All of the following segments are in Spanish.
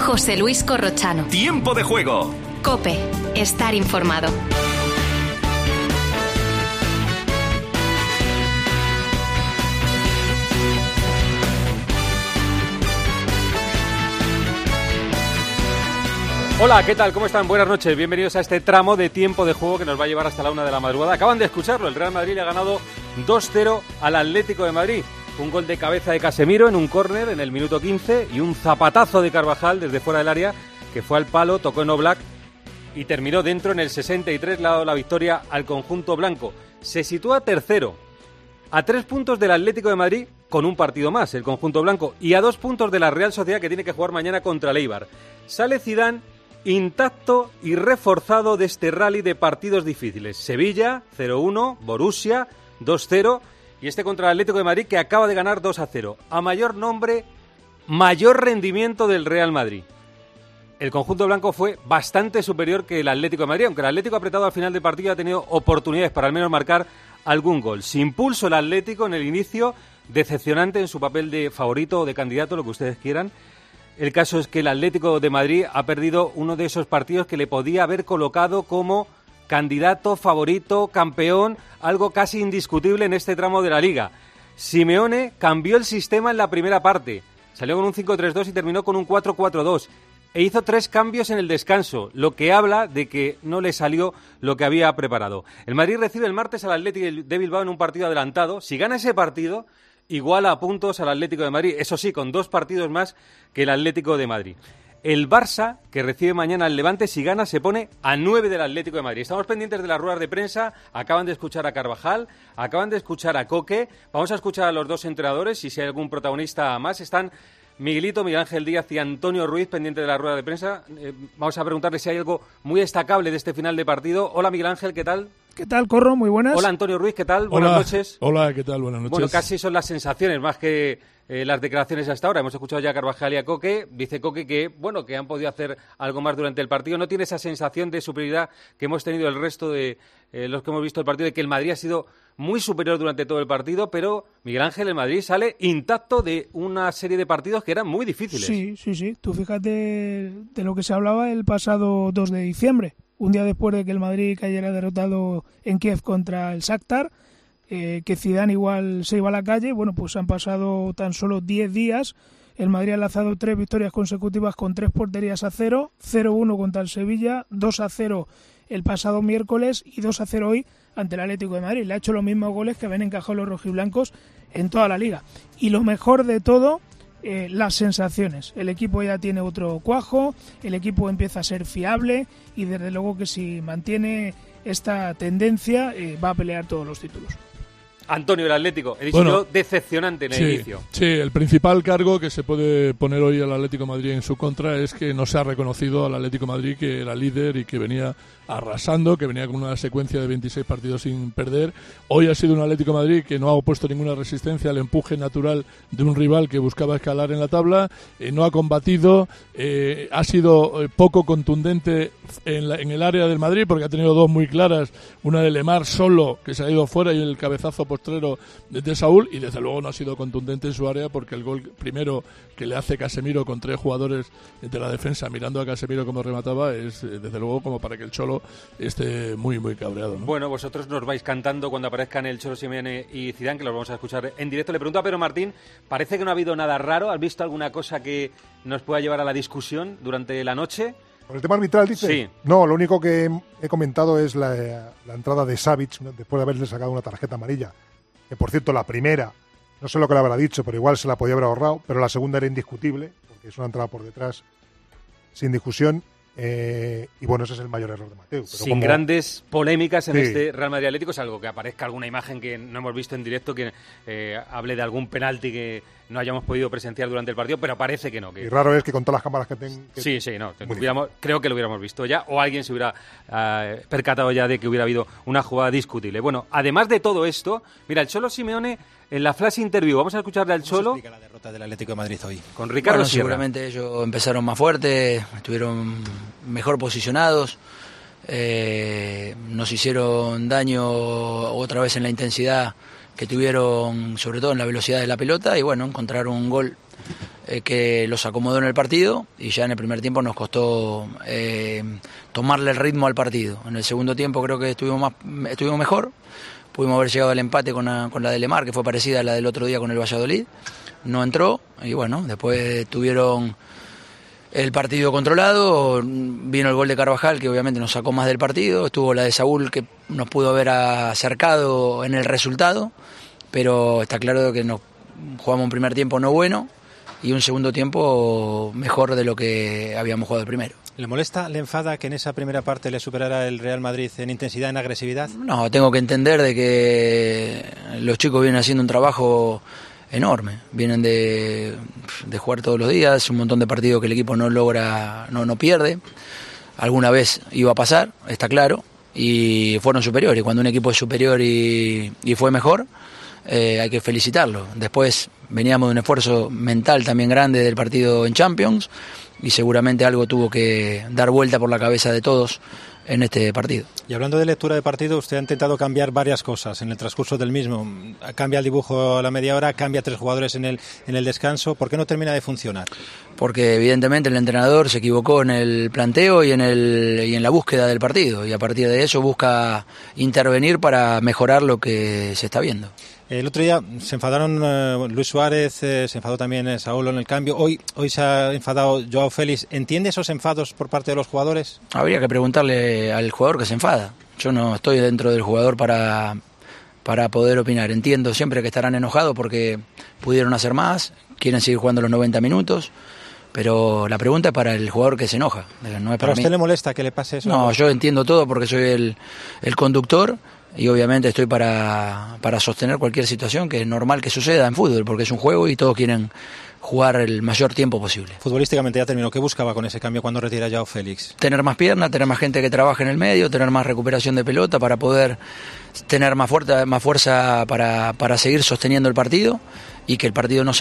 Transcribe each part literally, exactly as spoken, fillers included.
José Luis Corrochano. Tiempo de juego. COPE. Estar informado. Hola, ¿qué tal? ¿Cómo están? Buenas noches. Bienvenidos a este tramo de tiempo de juego que nos va a llevar hasta la una de la madrugada. Acaban de escucharlo. El Real Madrid le ha ganado dos cero al Atlético de Madrid. Un gol de cabeza de Casemiro en un córner en el minuto quince y un zapatazo de Carvajal desde fuera del área que fue al palo, tocó en Oblak y terminó dentro en el sesenta y tres, le ha dado la victoria al conjunto blanco. Se sitúa tercero, a tres puntos del Atlético de Madrid con un partido más, el conjunto blanco, y a dos puntos de la Real Sociedad que tiene que jugar mañana contra el Eibar. Sale Zidane intacto y reforzado de este rally de partidos difíciles. Sevilla, cero uno, Borussia, dos cero, y este contra el Atlético de Madrid que acaba de ganar dos a cero. A mayor nombre, mayor rendimiento del Real Madrid. El conjunto blanco fue bastante superior que el Atlético de Madrid, aunque el Atlético apretado al final del partido ha tenido oportunidades para al menos marcar algún gol. Sin pulso el Atlético en el inicio, decepcionante en su papel de favorito o de candidato, lo que ustedes quieran. El caso es que el Atlético de Madrid ha perdido uno de esos partidos que le podía haber colocado como candidato, favorito, campeón, algo casi indiscutible en este tramo de la Liga. Simeone cambió el sistema en la primera parte. Salió con un cinco tres dos y terminó con un cuatro cuatro dos. E hizo tres cambios en el descanso, lo que habla de que no le salió lo que había preparado. El Madrid recibe el martes al Atlético de Bilbao en un partido adelantado. Si gana ese partido, iguala a puntos al Atlético de Madrid, eso sí, con dos partidos más que el Atlético de Madrid. El Barça, que recibe mañana al Levante, si gana, se pone a nueve del Atlético de Madrid. Estamos pendientes de las ruedas de prensa, acaban de escuchar a Carvajal, acaban de escuchar a Coque, vamos a escuchar a los dos entrenadores y si hay algún protagonista más. Están Miguelito, Miguel Ángel Díaz y Antonio Ruiz pendientes de la rueda de prensa. Eh, vamos a preguntarle si hay algo muy destacable de este final de partido. Hola Miguel Ángel, ¿qué tal? ¿Qué tal, Corro? Muy buenas. Hola Antonio Ruiz, ¿qué tal? Buenas Hola, noches. Hola, ¿qué tal? Buenas noches. Bueno, casi son las sensaciones más que eh, las declaraciones hasta ahora. Hemos escuchado ya a Carvajal y a Coque. Dice Coque que, bueno, que han podido hacer algo más durante el partido. No tiene esa sensación de superioridad que hemos tenido el resto de eh, los que hemos visto el partido, de que el Madrid ha sido muy superior durante todo el partido, pero Miguel Ángel, el Madrid sale intacto de una serie de partidos que eran muy difíciles. Sí, sí, sí. Tú fíjate de lo que se hablaba el pasado dos de diciembre. Un día después de que el Madrid cayera derrotado en Kiev contra el Shakhtar, eh, que Zidane igual se iba a la calle. Bueno, pues han pasado tan solo diez días. El Madrid ha lanzado tres victorias consecutivas con tres porterías a cero, cero uno contra el Sevilla, dos a cero el pasado miércoles y dos a cero hoy ante el Atlético de Madrid. Le ha hecho los mismos goles que habían encajado los rojiblancos en toda la Liga. Y lo mejor de todo, Eh, las sensaciones. El equipo ya tiene otro cuajo, el equipo empieza a ser fiable y desde luego que si mantiene esta tendencia eh, va a pelear todos los títulos. Antonio, el Atlético, he dicho Bueno, yo decepcionante en el sí, inicio. Sí, el principal cargo que se puede poner hoy al Atlético de Madrid en su contra es que no se ha reconocido al Atlético de Madrid que era líder y que venía arrasando, que venía con una secuencia de veintiséis partidos sin perder. Hoy ha sido un Atlético de Madrid que no ha opuesto ninguna resistencia al empuje natural de un rival que buscaba escalar en la tabla, eh, no ha combatido, eh, ha sido eh, poco contundente en, la, en el área del Madrid porque ha tenido dos muy claras, una de Lemar solo que se ha ido fuera y el cabezazo postrero de Saúl, y desde luego no ha sido contundente en su área porque el gol primero que le hace Casemiro con tres jugadores de la defensa mirando a Casemiro como remataba es eh, desde luego como para que el Cholo esté muy muy cabreado, ¿no? Bueno, vosotros nos vais cantando cuando aparezcan el Cholo Simeone y Zidane, que los vamos a escuchar en directo. Le pregunto a Pedro Martín, parece que no ha habido nada raro. ¿Has visto alguna cosa que nos pueda llevar a la discusión durante la noche? ¿Por el tema arbitral, dice? Sí. No, lo único que he comentado es la, la entrada de Savic después de haberle sacado una tarjeta amarilla. Que, por cierto, la primera, no sé lo que le habrá dicho, pero igual se la podía haber ahorrado, pero la segunda era indiscutible, porque es una entrada por detrás sin discusión. Eh, y bueno, ese es el mayor error de Mateu. Pero Sin como... grandes polémicas en sí. este Real Madrid Atlético, salvo que aparezca alguna imagen que no hemos visto en directo que eh, hable de algún penalti que no hayamos podido presenciar durante el partido, pero parece que no. Que... Y raro es que con todas las cámaras que tengan... Sí, sí, no. Hubiéramos, creo que lo hubiéramos visto ya, o alguien se hubiera uh, percatado ya de que hubiera habido una jugada discutible. Bueno, además de todo esto, mira, el Cholo Simeone en la flash interview, vamos a escucharle al Cholo. ¿Cómo se explica la derrota del Atlético de Madrid hoy? Con Ricardo Bueno, Sierra. seguramente ellos empezaron más fuerte, estuvieron mejor posicionados, eh, nos hicieron daño otra vez en la intensidad que tuvieron, sobre todo en la velocidad de la pelota, y bueno, encontraron un gol eh, que los acomodó en el partido y ya en el primer tiempo nos costó eh, tomarle el ritmo al partido. En el segundo tiempo creo que estuvimos, más, estuvimos mejor, pudimos haber llegado al empate con la, con la de Lemar, que fue parecida a la del otro día con el Valladolid, no entró y bueno, después tuvieron el partido controlado, vino el gol de Carvajal que obviamente nos sacó más del partido, estuvo la de Saúl que nos pudo haber acercado en el resultado, pero está claro que nos jugamos un primer tiempo no bueno y un segundo tiempo mejor de lo que habíamos jugado el primero. ¿Le molesta, le enfada que en esa primera parte le superara el Real Madrid en intensidad, en agresividad? No, tengo que entender de que los chicos vienen haciendo un trabajo enorme, vienen de, de jugar todos los días, un montón de partidos que el equipo no logra, no, no pierde, alguna vez iba a pasar, está claro, y fueron superiores, cuando un equipo es superior y, y fue mejor, eh, hay que felicitarlo. Después veníamos de un esfuerzo mental también grande del partido en Champions y seguramente algo tuvo que dar vuelta por la cabeza de todos en este partido. Y hablando de lectura de partido, usted ha intentado cambiar varias cosas en el transcurso del mismo. Cambia el dibujo a la media hora, cambia tres jugadores en el, en el descanso. ¿Por qué no termina de funcionar? Porque evidentemente el entrenador se equivocó en el planteo y en, el, y en la búsqueda del partido. Y a partir de eso busca intervenir para mejorar lo que se está viendo. El otro día se enfadaron eh, Luis Suárez, eh, se enfadó también eh, Saúl en el cambio. Hoy, hoy se ha enfadado Joao Félix. ¿Entiende esos enfados por parte de los jugadores? Habría que preguntarle al jugador que se enfada. Yo no estoy dentro del jugador para, para poder opinar. Entiendo siempre que estarán enojados porque pudieron hacer más, quieren seguir jugando los noventa minutos, pero la pregunta es para el jugador que se enoja. No es para ¿Pero a usted mí. le molesta que le pase eso? No, yo entiendo todo porque soy el, el conductor. Y obviamente estoy para, para sostener cualquier situación que es normal que suceda en fútbol, porque es un juego y todos quieren jugar el mayor tiempo posible. Futbolísticamente ya terminó. ¿Qué buscaba con ese cambio cuando retira Joao Félix? Tener más piernas, tener más gente que trabaje en el medio, tener más recuperación de pelota para poder tener más fuerza, más fuerza para, para seguir sosteniendo el partido y que el partido no se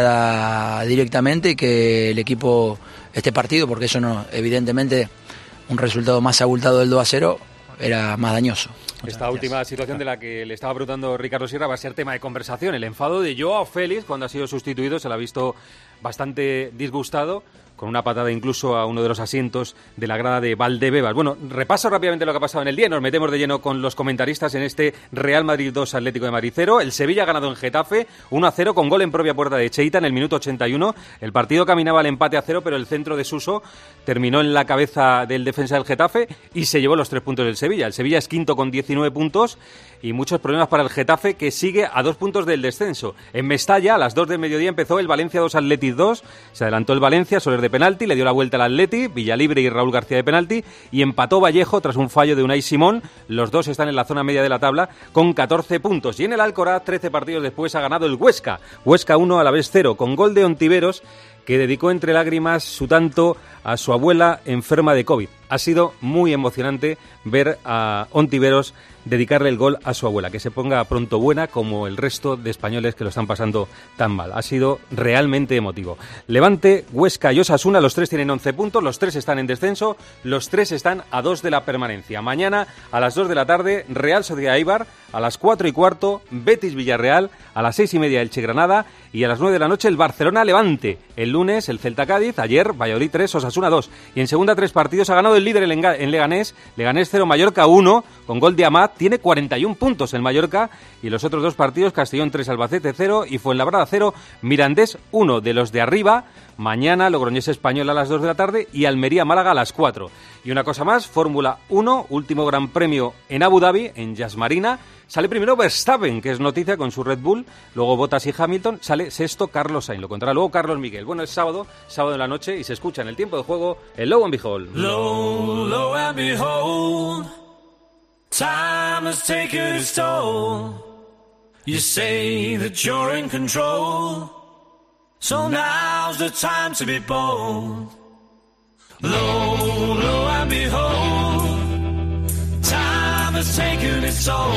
parta directamente y que el equipo esté partido, porque eso no, evidentemente un resultado más abultado del dos a cero era más dañoso. Esta última situación de la que le estaba preguntando Ricardo Sierra va a ser tema de conversación. El enfado de Joao Félix cuando ha sido sustituido, se lo ha visto bastante disgustado, con una patada incluso a uno de los asientos de la grada de Valdebebas. Bueno, repaso rápidamente lo que ha pasado en el día. Nos metemos de lleno con los comentaristas en este Real Madrid dos, Atlético de Madrid cero. El Sevilla ha ganado en Getafe uno a cero con gol en propia puerta de Cheita en el minuto ochenta y uno. El partido caminaba al empate a cero, pero el centro de Suso terminó en la cabeza del defensa del Getafe y se llevó los tres puntos del Sevilla. El Sevilla es quinto con diecinueve puntos y muchos problemas para el Getafe, que sigue a dos puntos del descenso. En Mestalla, a las dos del mediodía, empezó el Valencia dos, Athletic dos. Se adelantó el Valencia, Soler de penalti, le dio la vuelta al Atleti, Villalibre y Raúl García de penalti, y empató Vallejo tras un fallo de Unai Simón. Los dos están en la zona media de la tabla con catorce puntos. Y en el Alcoraz, trece partidos después, ha ganado el Huesca. Huesca uno, Alavés cero, con gol de Ontiveros, que dedicó entre lágrimas su tanto a su abuela enferma de COVID. Ha sido muy emocionante ver a Ontiveros dedicarle el gol a su abuela, que se ponga pronto buena como el resto de españoles que lo están pasando tan mal. Ha sido realmente emotivo. Levante, Huesca y Osasuna, los tres tienen once puntos, los tres están en descenso, los tres están a dos de la permanencia. Mañana a las dos de la tarde, Real Sociedad Eibar, a las cuatro y cuarto, Betis Villarreal, a las seis y media Elche Granada y a las nueve de la noche el Barcelona Levante. El lunes el Celta Cádiz, ayer Valladolid tres, Osasuna dos. Y en segunda tres partidos ha ganado el líder en Leganés, Leganés cero, Mallorca uno, con gol de Amat. Tiene cuarenta y un puntos el Mallorca, y los otros dos partidos, Castellón tres, Albacete cero y Fuenlabrada cero, Mirandés uno. De los de arriba, mañana Logroñés Español a las dos de la tarde y Almería Málaga a las cuatro. Y una cosa más, Fórmula uno, último gran premio en Abu Dhabi, en Yas Marina. Sale primero Verstappen, que es noticia con su Red Bull, luego Bottas y Hamilton, sale sexto Carlos Sainz, lo contará luego Carlos Miguel. Bueno, es sábado, sábado en la noche, y se escucha en el tiempo de juego el Low and Behold. Low, low and behold, time has taken its toll. You say that you're in control, so now's the time to be bold. Low, low and behold, time has taken its toll.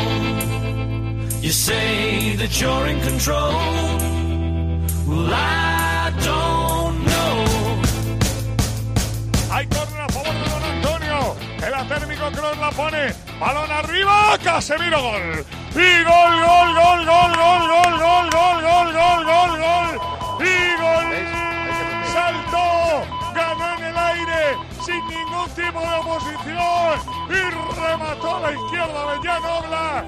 You say that you're in control, well I don't know. Hay córner a favor de Don Antonio, el atérmico Kroos la pone, balón arriba, Casemiro, gol. Y gol, gol, gol, gol, gol, gol, gol, gol, gol, gol, gol, gol, y gol. a la izquierda de Jan Oblak,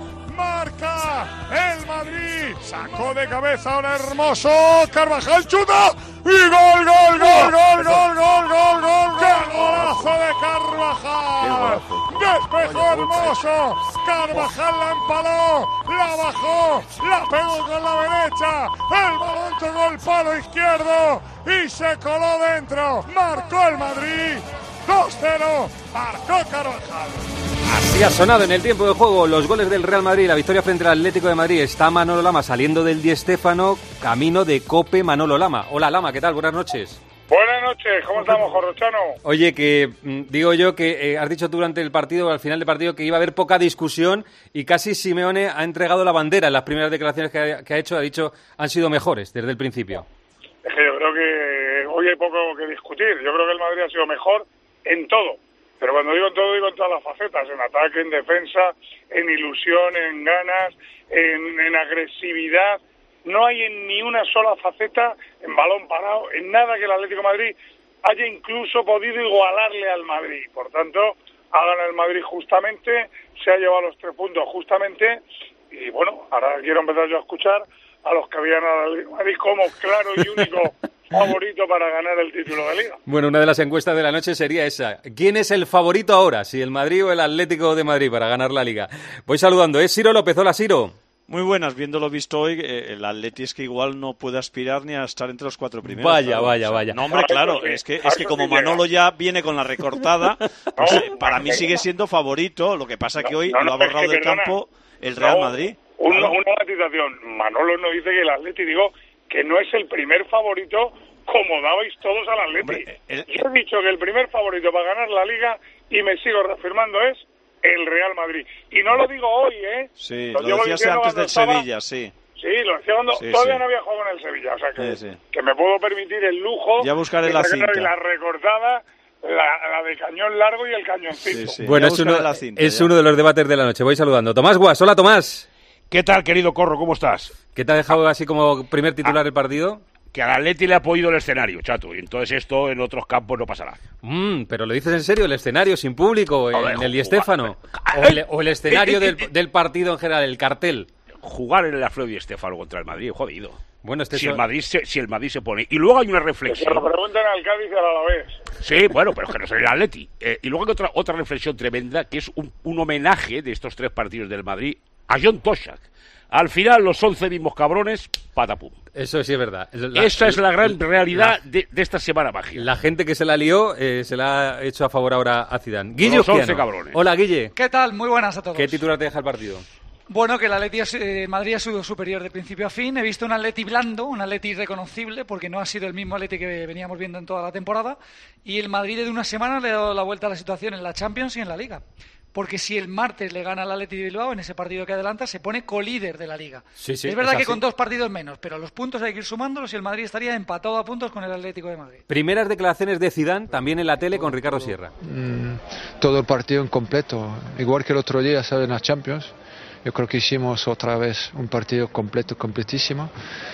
marca el Madrid, sacó de cabeza ahora Hermoso, Carvajal chuta y gol, gol, gol, gol, gol, gol, gol, gol, ¡qué golazo de Carvajal! Despejó Hermoso, Carvajal la empaló, la bajó, la pegó con la derecha, el balón tocó el palo izquierdo y se coló dentro, marcó el Madrid, dos cero, marcó Carvajal. Así ha sonado en el tiempo de juego los goles del Real Madrid, la victoria frente al Atlético de Madrid. Está Manolo Lama saliendo del Di Stéfano, camino de Cope Manolo Lama. Hola Lama, ¿qué tal? Buenas noches. Buenas noches, ¿cómo estamos, Corrochano? Oye, que mm, digo yo que eh, has dicho tú durante el partido, al final del partido, que iba a haber poca discusión y casi Simeone ha entregado la bandera en las primeras declaraciones que ha, que ha hecho, ha dicho han sido mejores desde el principio. Es que yo creo que hoy hay poco que discutir. Yo creo que el Madrid ha sido mejor en todo. Pero cuando digo en todo, digo en todas las facetas, en ataque, en defensa, en ilusión, en ganas, en, en agresividad. No hay en ni una sola faceta, en balón parado, en nada que el Atlético de Madrid haya incluso podido igualarle al Madrid. Por tanto, ha ganado el Madrid justamente, se ha llevado los tres puntos justamente, y bueno, ahora quiero empezar yo a escuchar a los que habían al Atlético de Madrid como claro y único favorito para ganar el título de Liga. Bueno, una de las encuestas de la noche sería esa. ¿Quién es el favorito ahora? Si el Madrid o el Atlético de Madrid para ganar la Liga. Voy saludando. ¿Es Ciro López? Hola, Ciro. Muy buenas, viendo lo visto hoy, eh, el Atleti es que igual no puede aspirar ni a estar entre los cuatro primeros. Vaya, claro. vaya, O sea, vaya. No, hombre, claro, es que, es que como Manolo ya viene con la recortada, pues, eh, para mí sigue siendo favorito. Lo que pasa que hoy no, no, lo ha borrado del perdona. campo el Real No, Madrid. Un, Claro. Una matización. Manolo no dice que el Atleti, digo, que no es el primer favorito como dabais todos al Atleti. Hombre, eh, Yo he dicho que el primer favorito para ganar la Liga, y me sigo reafirmando, es el Real Madrid. Y no lo digo hoy, ¿eh? Sí, lo, lo llevo decías diciendo antes cuando del estaba- Sevilla, sí. Sí, lo decía cuando Sí, todavía sí. no había jugado en el Sevilla. O sea, que, Sí, sí. que me puedo permitir el lujo Ya buscaré de la sacar cinta. la recortada, la, la de cañón largo y el cañoncito. Sí, sí. Bueno, Ya es, uno, buscaré la cinta, es ya. uno de los debates de la noche. Voy saludando. Tomás Guas. Hola, Tomás. ¿Qué tal, querido Corro? ¿Cómo estás? ¿Qué te ha dejado así como primer titular el partido? Que al Atleti le ha podido el escenario, chato, y entonces esto en otros campos no pasará. Mm, pero lo dices en serio, el escenario sin público, en ver, el Di jugar. Stéfano, o el, o el escenario del, del partido en general, el cartel. Jugar en el Alfredo Di Stéfano contra el Madrid, jodido. Bueno, este si, so- el Madrid se, si el Madrid se pone... Y luego hay una Que se reflexión. lo pregunten al Cádiz y al Alavés. Sí, bueno, pero es que no es el Atleti. Eh, y luego hay otra, otra reflexión tremenda, que es un, un homenaje de estos tres partidos del Madrid a John Toshak. Al final, los once mismos cabrones, patapum. Eso sí es verdad. La- Esa es la gran la- realidad de, de esta semana mágica. La gente que se la lió eh, se la ha hecho a favor ahora a Zidane. Guille Los once Uzquiano. cabrones. Hola, Guille. ¿Qué tal? Muy buenas a todos. ¿Qué titular te deja el partido? Bueno, que el Atleti es, eh, Madrid ha sido superior de principio a fin. He visto un Atleti blando, un Atleti irreconocible, porque no ha sido el mismo Atleti que veníamos viendo en toda la temporada. Y el Madrid de una semana le ha dado la vuelta a la situación en la Champions y en la Liga. Porque si el martes le gana al Atleti de Bilbao en ese partido que adelanta, se pone colíder de la Liga. Sí, sí, es verdad es que así. con dos partidos menos, pero los puntos hay que ir sumándolos y el Madrid estaría empatado a puntos con el Atlético de Madrid. Primeras declaraciones de Zidane, también en la tele con Ricardo Sierra. Mm, todo el partido en completo, igual que el otro día, ¿sabes? En la Champions. Yo creo que hicimos otra vez un partido completo, completísimo.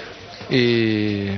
Y,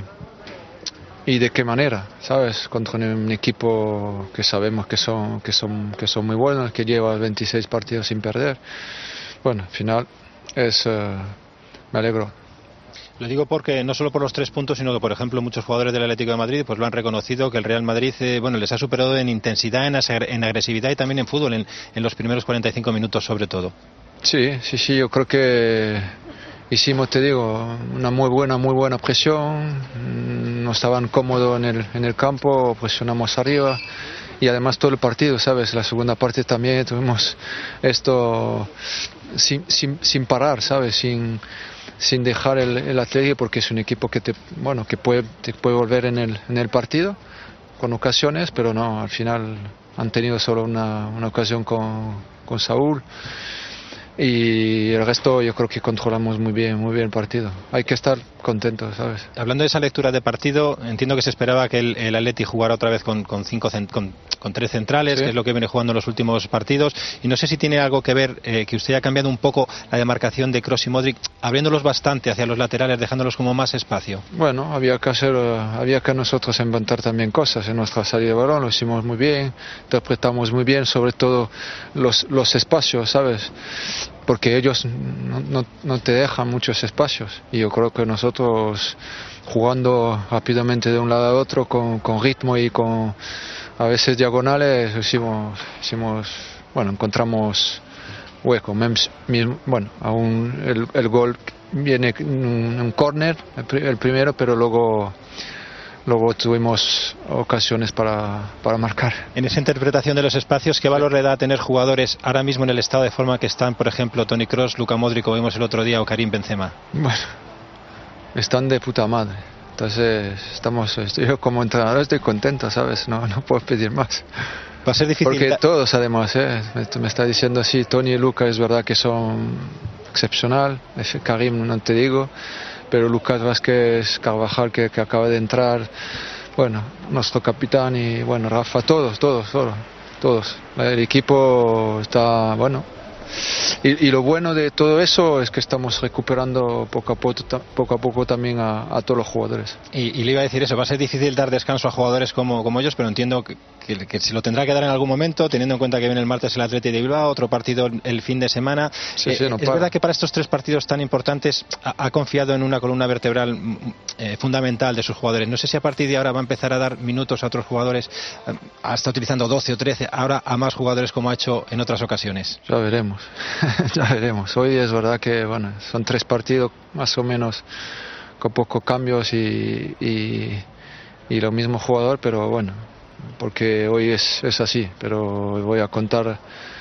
y de qué manera, ¿sabes? Contra un equipo que sabemos que son, que son, que son muy buenos, que lleva veintiséis partidos sin perder. Bueno, al final es, eh, me alegro. Lo digo porque no solo por los tres puntos, sino que, por ejemplo, muchos jugadores del Atlético de Madrid pues lo han reconocido, que el Real Madrid eh, bueno, les ha superado en intensidad, en, asa- en agresividad y también en fútbol, en, en los primeros cuarenta y cinco minutos sobre todo. Sí, sí, sí, yo creo que hicimos, te digo, una muy buena, muy buena presión, mm, no estaban cómodos en el, en el campo, presionamos arriba y además todo el partido, ¿sabes? La segunda parte también tuvimos esto sin, sin, sin parar, ¿sabes? Sin, sin dejar el, el Atlético, porque es un equipo que te, bueno, que puede, te puede volver en el, en el partido con ocasiones, pero no, al final han tenido solo una, una ocasión con, con Saúl. y el resto yo creo que controlamos muy bien, muy bien el partido. Hay que estar contentos, ¿sabes? Hablando de esa lectura de partido, entiendo que se esperaba que el, el Atleti jugara otra vez con, con, cinco, con, con tres centrales, sí, que es lo que viene jugando en los últimos partidos, y no sé si tiene algo que ver eh, que usted haya cambiado un poco la demarcación de Kroos y Modric, abriéndolos bastante hacia los laterales, dejándolos como más espacio. Bueno, había que hacer, había que nosotros inventar también cosas en nuestra salida de balón, lo hicimos muy bien, interpretamos muy bien, sobre todo los, los espacios, ¿sabes? Porque ellos no, no, no te dejan muchos espacios, y yo creo que nosotros, jugando rápidamente de un lado a otro con, con ritmo y con a veces diagonales, hicimos, hicimos bueno, encontramos hueco. Bueno, aún el, el gol viene en un córner, el primero, pero luego luego tuvimos ocasiones para, para marcar. En esa interpretación de los espacios, ¿qué valor le da tener jugadores ahora mismo en el estado de forma que están, por ejemplo, Toni Kroos, Luka Modric, como vimos el otro día, o Karim Benzema? Bueno, están de puta madre. Entonces, estamos, yo como entrenador estoy contento, ¿sabes? No, no puedo pedir más. Va a ser difícil. Porque todos, además, ¿eh? me está diciendo así, Toni y Luka es verdad que son excepcional, Karim no te digo, pero Lucas Vázquez, Carvajal que, que acaba de entrar, bueno, nuestro capitán y bueno, Rafa, todos, todos, todos, todos. El equipo está, bueno, y, y lo bueno de todo eso es que estamos recuperando poco a poco, poco, a poco también a, a todos los jugadores. Y, y le iba a decir eso, va a ser difícil dar descanso a jugadores como, como ellos, pero entiendo que, que, que se lo tendrá que dar en algún momento, teniendo en cuenta que viene el martes el Athletic de Bilbao, otro partido el fin de semana. Sí, eh, sí, no es para. verdad que para estos tres partidos tan importantes ha, ha confiado en una columna vertebral eh, fundamental de sus jugadores. No sé si a partir de ahora va a empezar a dar minutos a otros jugadores, eh, hasta utilizando doce o trece, ahora a más jugadores como ha hecho en otras ocasiones. Ya veremos. Ya veremos. Hoy es verdad que bueno, son tres partidos más o menos con pocos cambios y, y, y lo mismo jugador, pero bueno, porque hoy es, es así, pero voy a contar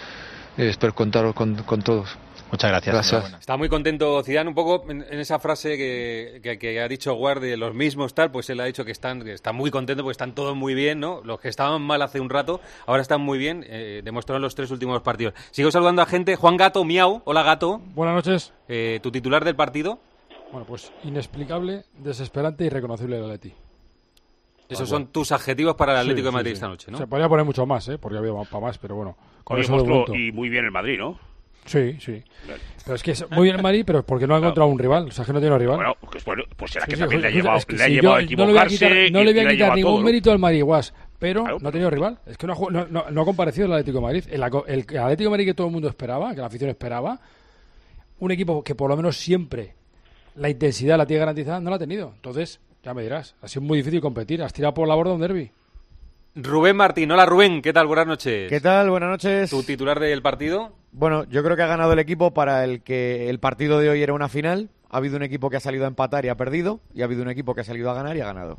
y espero contar con, con todos. Muchas gracias. Gracias. Está muy contento Zidane, un poco en, en esa frase que, que, que ha dicho Guard de los mismos tal, pues él ha dicho que están que está muy contento porque están todos muy bien, ¿no? Los que estaban mal hace un rato, ahora están muy bien, eh, demostraron los tres últimos partidos. Sigo saludando a gente. Juan Gato, miau. Hola, Gato. Buenas noches. Eh, ¿Tu titular del partido? Bueno, pues inexplicable, desesperante y irreconocible el Atleti. Esos son tus adjetivos para el Atlético sí, de Madrid sí, sí. esta noche, ¿no? Se podría poner mucho más, ¿eh? Porque había para más, pero bueno. Con Oye, eso monstruo, y muy bien el Madrid, ¿no? Sí, sí. Pero es que es muy bien el Madrid, pero porque no ha encontrado un rival. O sea, que no tiene un rival. Bueno, pues, bueno, pues será Sí, que sí, también sí, le ha llevado, es que le ha si llevado a yo no le voy a equivocarse. quitar, no le voy a quitar ningún todo, mérito al Madrid, Guas, pero claro, no ha tenido rival. Es que no ha, no, no, no ha comparecido el Atlético de Madrid. El, el, el Atlético de Madrid que todo el mundo esperaba, que la afición esperaba, un equipo que por lo menos siempre la intensidad la tiene garantizada, no la ha tenido. Entonces, ya me dirás, ha sido muy difícil competir. Has tirado por la borda un derbi. Rubén Martín. Hola, Rubén. ¿Qué tal? Buenas noches. ¿Qué tal? Buenas noches. ¿Tu titular del partido? Bueno, yo creo que ha ganado el equipo para el que el partido de hoy era una final. Ha habido un equipo que ha salido a empatar y ha perdido, y ha habido un equipo que ha salido a ganar y ha ganado.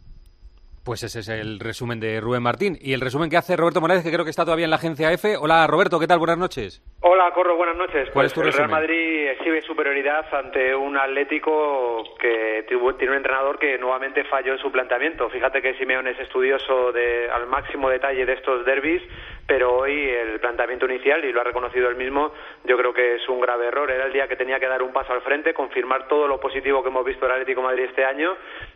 Pues ese es el resumen de Rubén Martín. Y el resumen que hace Roberto Morales, que creo que está todavía en la agencia F. Hola, Roberto, ¿qué tal? Buenas noches. Hola, Corro, buenas noches. ¿Cuál Pues es tu el resumen? Real Madrid exhibe superioridad ante un Atlético que tuvo, tiene un entrenador que nuevamente falló en su planteamiento. Fíjate que Simeone es estudioso de, al máximo detalle de estos derbis, pero hoy el planteamiento inicial, y lo ha reconocido él mismo, yo creo que es un grave error. Era el día que tenía que dar un paso al frente, confirmar todo lo positivo que hemos visto del Atlético de Madrid este año,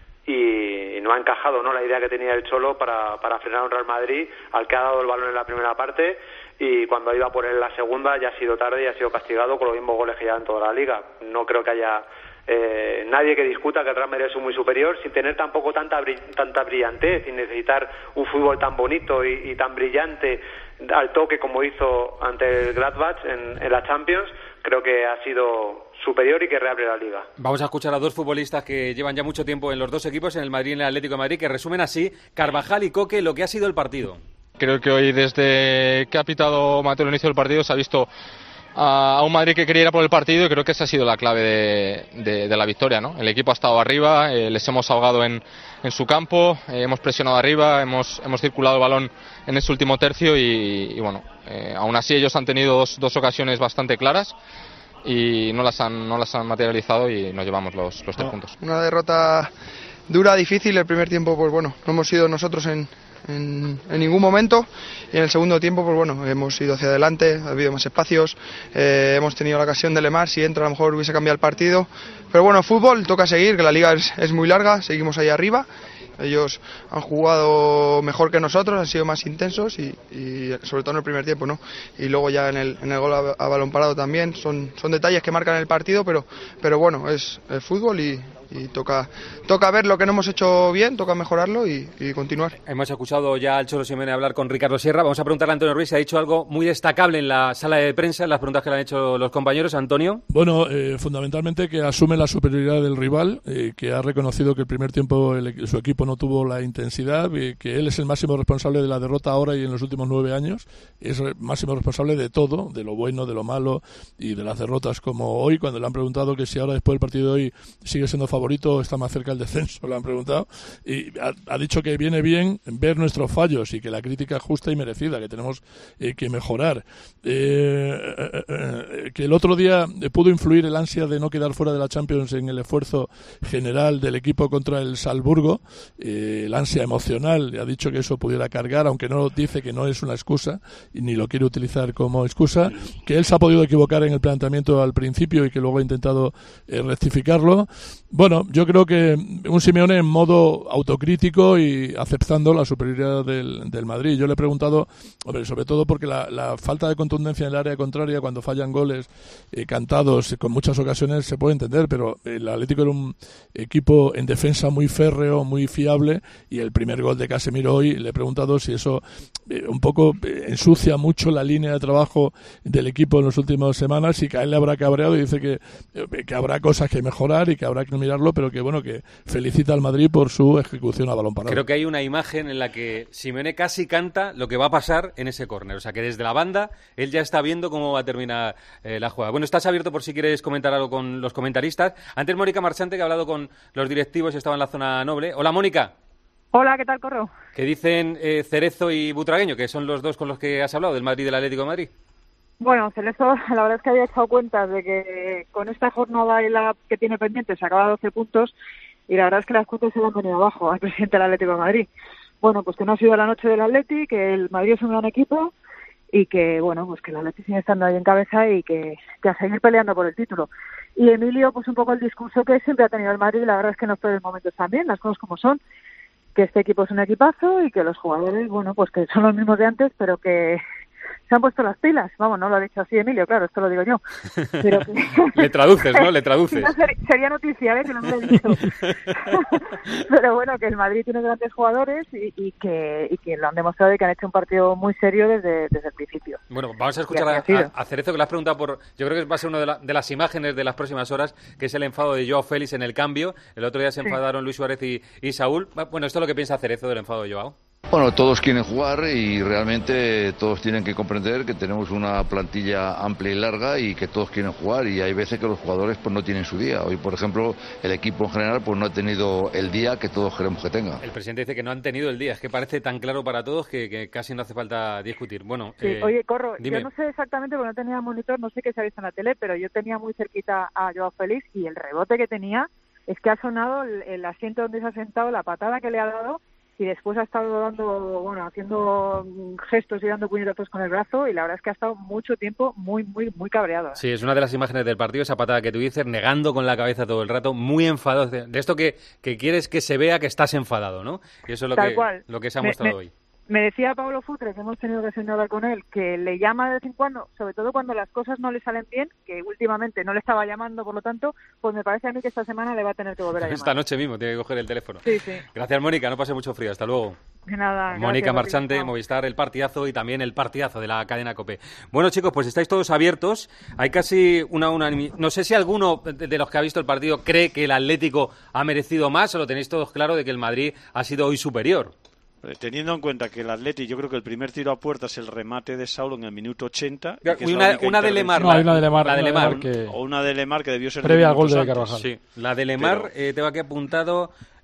y no ha encajado, ¿no?, la idea que tenía el Cholo para, para frenar a un Real Madrid al que ha dado el balón en la primera parte, y cuando iba por él en la segunda ya ha sido tarde y ha sido castigado con los mismos goles que ya en toda la liga. No creo que haya eh, nadie que discuta que el Real Madrid es muy superior, sin tener tampoco tanta tanta brillantez, sin necesitar un fútbol tan bonito y, y tan brillante al toque como hizo ante el Gladbach en, en la Champions. Creo que ha sido superior y que reabre la Liga. Vamos a escuchar a dos futbolistas que llevan ya mucho tiempo en los dos equipos, en el Madrid y en el Atlético de Madrid, que resumen así, Carvajal y Coque, lo que ha sido el partido. Creo que hoy, desde que ha pitado Mateo el inicio del partido, se ha visto a un Madrid que quería ir a por el partido, y creo que esa ha sido la clave de, de, de la victoria, ¿no? El equipo ha estado arriba, eh, les hemos ahogado en, en su campo, eh, hemos presionado arriba, hemos, hemos circulado el balón en ese último tercio y, y bueno, eh, aún así ellos han tenido dos, dos ocasiones bastante claras y no las han, no las han materializado, y nos llevamos los, los tres puntos. Una derrota dura, difícil. El primer tiempo, pues bueno, no hemos sido nosotros en, en, en ningún momento, y en el segundo tiempo pues bueno, hemos ido hacia adelante, ha habido más espacios, eh, hemos tenido la ocasión de Lemar, si entra a lo mejor hubiese cambiado el partido, pero bueno, fútbol, toca seguir, que la liga es, es muy larga, seguimos ahí arriba. Ellos han jugado mejor que nosotros, han sido más intensos y, y sobre todo en el primer tiempo, ¿no? Y luego ya en el, en el gol a, a balón parado también, son, son detalles que marcan el partido, pero, pero bueno, es, es fútbol y, y toca, toca ver lo que no hemos hecho bien, toca mejorarlo y, y continuar. Hemos escuchado ya al Cholo Simeone hablar con Ricardo Sierra. Vamos a preguntarle a Antonio Ruiz, se ha dicho algo muy destacable en la sala de prensa, en las preguntas que le han hecho los compañeros. Antonio. Bueno, eh, fundamentalmente que asume la superioridad del rival, eh, que ha reconocido que el primer tiempo el, su equipo no tuvo la intensidad, eh, que él es el máximo responsable de la derrota ahora y en los últimos nueve años, es el máximo responsable de todo, de lo bueno, de lo malo y de las derrotas, como hoy, cuando le han preguntado que si ahora después del partido de hoy sigue siendo favorito, está más cerca del descenso, le han preguntado, y ha, ha dicho que viene bien ver nuestros fallos y que la crítica es justa y merecida, que tenemos eh, que mejorar. Eh, eh, eh, que el otro día pudo influir el ansia de no quedar fuera de la Champions en el esfuerzo general del equipo contra el Salzburgo, eh, el ansia emocional, ha dicho que eso pudiera cargar, aunque no dice que no es una excusa y ni lo quiere utilizar como excusa, que él se ha podido equivocar en el planteamiento al principio y que luego ha intentado eh, rectificarlo. Bueno, yo creo que un Simeone en modo autocrítico y aceptando la superioridad del, del Madrid. Yo le he preguntado, hombre, sobre todo porque la, la falta de contundencia en el área contraria cuando fallan goles eh, cantados con muchas ocasiones se puede entender, pero el Atlético era un equipo en defensa muy férreo, muy fiable, y el primer gol de Casemiro hoy le he preguntado si eso eh, un poco eh, ensucia mucho la línea de trabajo del equipo en las últimas semanas y que a él le habrá cabreado y dice que, eh, que habrá cosas que mejorar y que habrá que mirarlo, pero que bueno, que felicita al Madrid por su ejecución a balón parado. Creo que hay una imagen en la que Simeone casi canta lo que va a pasar en ese córner, o sea que desde la banda él ya está viendo cómo va a terminar eh, la jugada. Bueno, estás abierto por si quieres comentar algo con los comentaristas. Antes Mónica Marchante, que ha hablado con los directivos y estaba en la zona noble. Hola, Mónica. Hola, ¿qué tal, Corro? ¿Qué dicen eh, Cerezo y Butragueño, que son los dos con los que has hablado, del Madrid y del Atlético de Madrid? Bueno, Cerezo, la verdad es que había echado cuentas de que con esta jornada y la que tiene pendiente sacaba doce puntos y la verdad es que las cuentas se le han venido abajo al presidente del Atlético de Madrid. Bueno, pues que no ha sido la noche del Atleti, que el Madrid es un gran equipo y que, bueno, pues que el Atleti sigue estando ahí en cabeza y que, que a seguir peleando por el título. Y Emilio, pues un poco el discurso que siempre ha tenido el Madrid, la verdad es que en los peores momentos también, las cosas como son, que este equipo es un equipazo y que los jugadores, bueno, pues que son los mismos de antes, pero que se han puesto las pilas. Vamos, no lo ha dicho así Emilio, claro, esto lo digo yo. Pero que... Le traduces, ¿no? Le traduces. No, ser, sería noticia, ¿eh? Que no me lo he dicho. Pero bueno, que el Madrid tiene grandes jugadores y, y, que, y que lo han demostrado y que han hecho un partido muy serio desde, desde el principio. Bueno, vamos a escuchar a, a, a Cerezo, que le has preguntado por... Yo creo que va a ser una de, la, de las imágenes de las próximas horas, que es el enfado de Joao Félix en el cambio. El otro día se enfadaron sí. Luis Suárez y, y Saúl. Bueno, esto es lo que piensa Cerezo del enfado de Joao. Bueno, todos quieren jugar y realmente todos tienen que comprender que tenemos una plantilla amplia y larga y que todos quieren jugar y hay veces que los jugadores pues no tienen su día. Hoy, por ejemplo, el equipo en general pues no ha tenido el día que todos queremos que tenga. El presidente dice que no han tenido el día, es que parece tan claro para todos que, que casi no hace falta discutir. Bueno, sí, eh, oye, Corro, dime. Yo no sé exactamente porque no tenía monitor, no sé qué se ha visto en la tele, pero yo tenía muy cerquita a Joao Félix y el rebote que tenía es que ha sonado el, el asiento donde se ha sentado, la patada que le ha dado. Y después ha estado dando, bueno, haciendo gestos y dando puñetazos con el brazo y la verdad es que ha estado mucho tiempo muy, muy, muy cabreado. Sí, es una de las imágenes del partido, esa patada que tú dices, negando con la cabeza todo el rato, muy enfadado. De, de esto que, que quieres que se vea que estás enfadado, ¿no? Y eso es lo, Tal que, cual. lo que se ha me, mostrado me, hoy. Me decía Pablo Futre, que hemos tenido que señalar con él, que le llama de vez en cuando, sobre todo cuando las cosas no le salen bien, que últimamente no le estaba llamando, por lo tanto, pues me parece a mí que esta semana le va a tener que volver a llamar. Esta noche mismo tiene que coger el teléfono. Sí, sí. Gracias, Mónica, no pase mucho frío, hasta luego. Nada, Mónica gracias, Marchante, gracias. Movistar, el partidazo y también el partidazo de la cadena COPE. Bueno, chicos, pues estáis todos abiertos. Hay casi una unanimidad. No sé si alguno de los que ha visto el partido cree que el Atlético ha merecido más o lo tenéis todos claro de que el Madrid ha sido hoy superior. Teniendo en cuenta que el Atleti, yo creo que el primer tiro a puerta es el remate de Saulo en el minuto ochenta. Y que una, una de Lemar. No, hay una de Lemar. La de Lemar. Que... O una de Lemar que debió ser... Previa al gol de Carvajal. Sí, la de Lemar, Pero... eh, tengo aquí apuntado...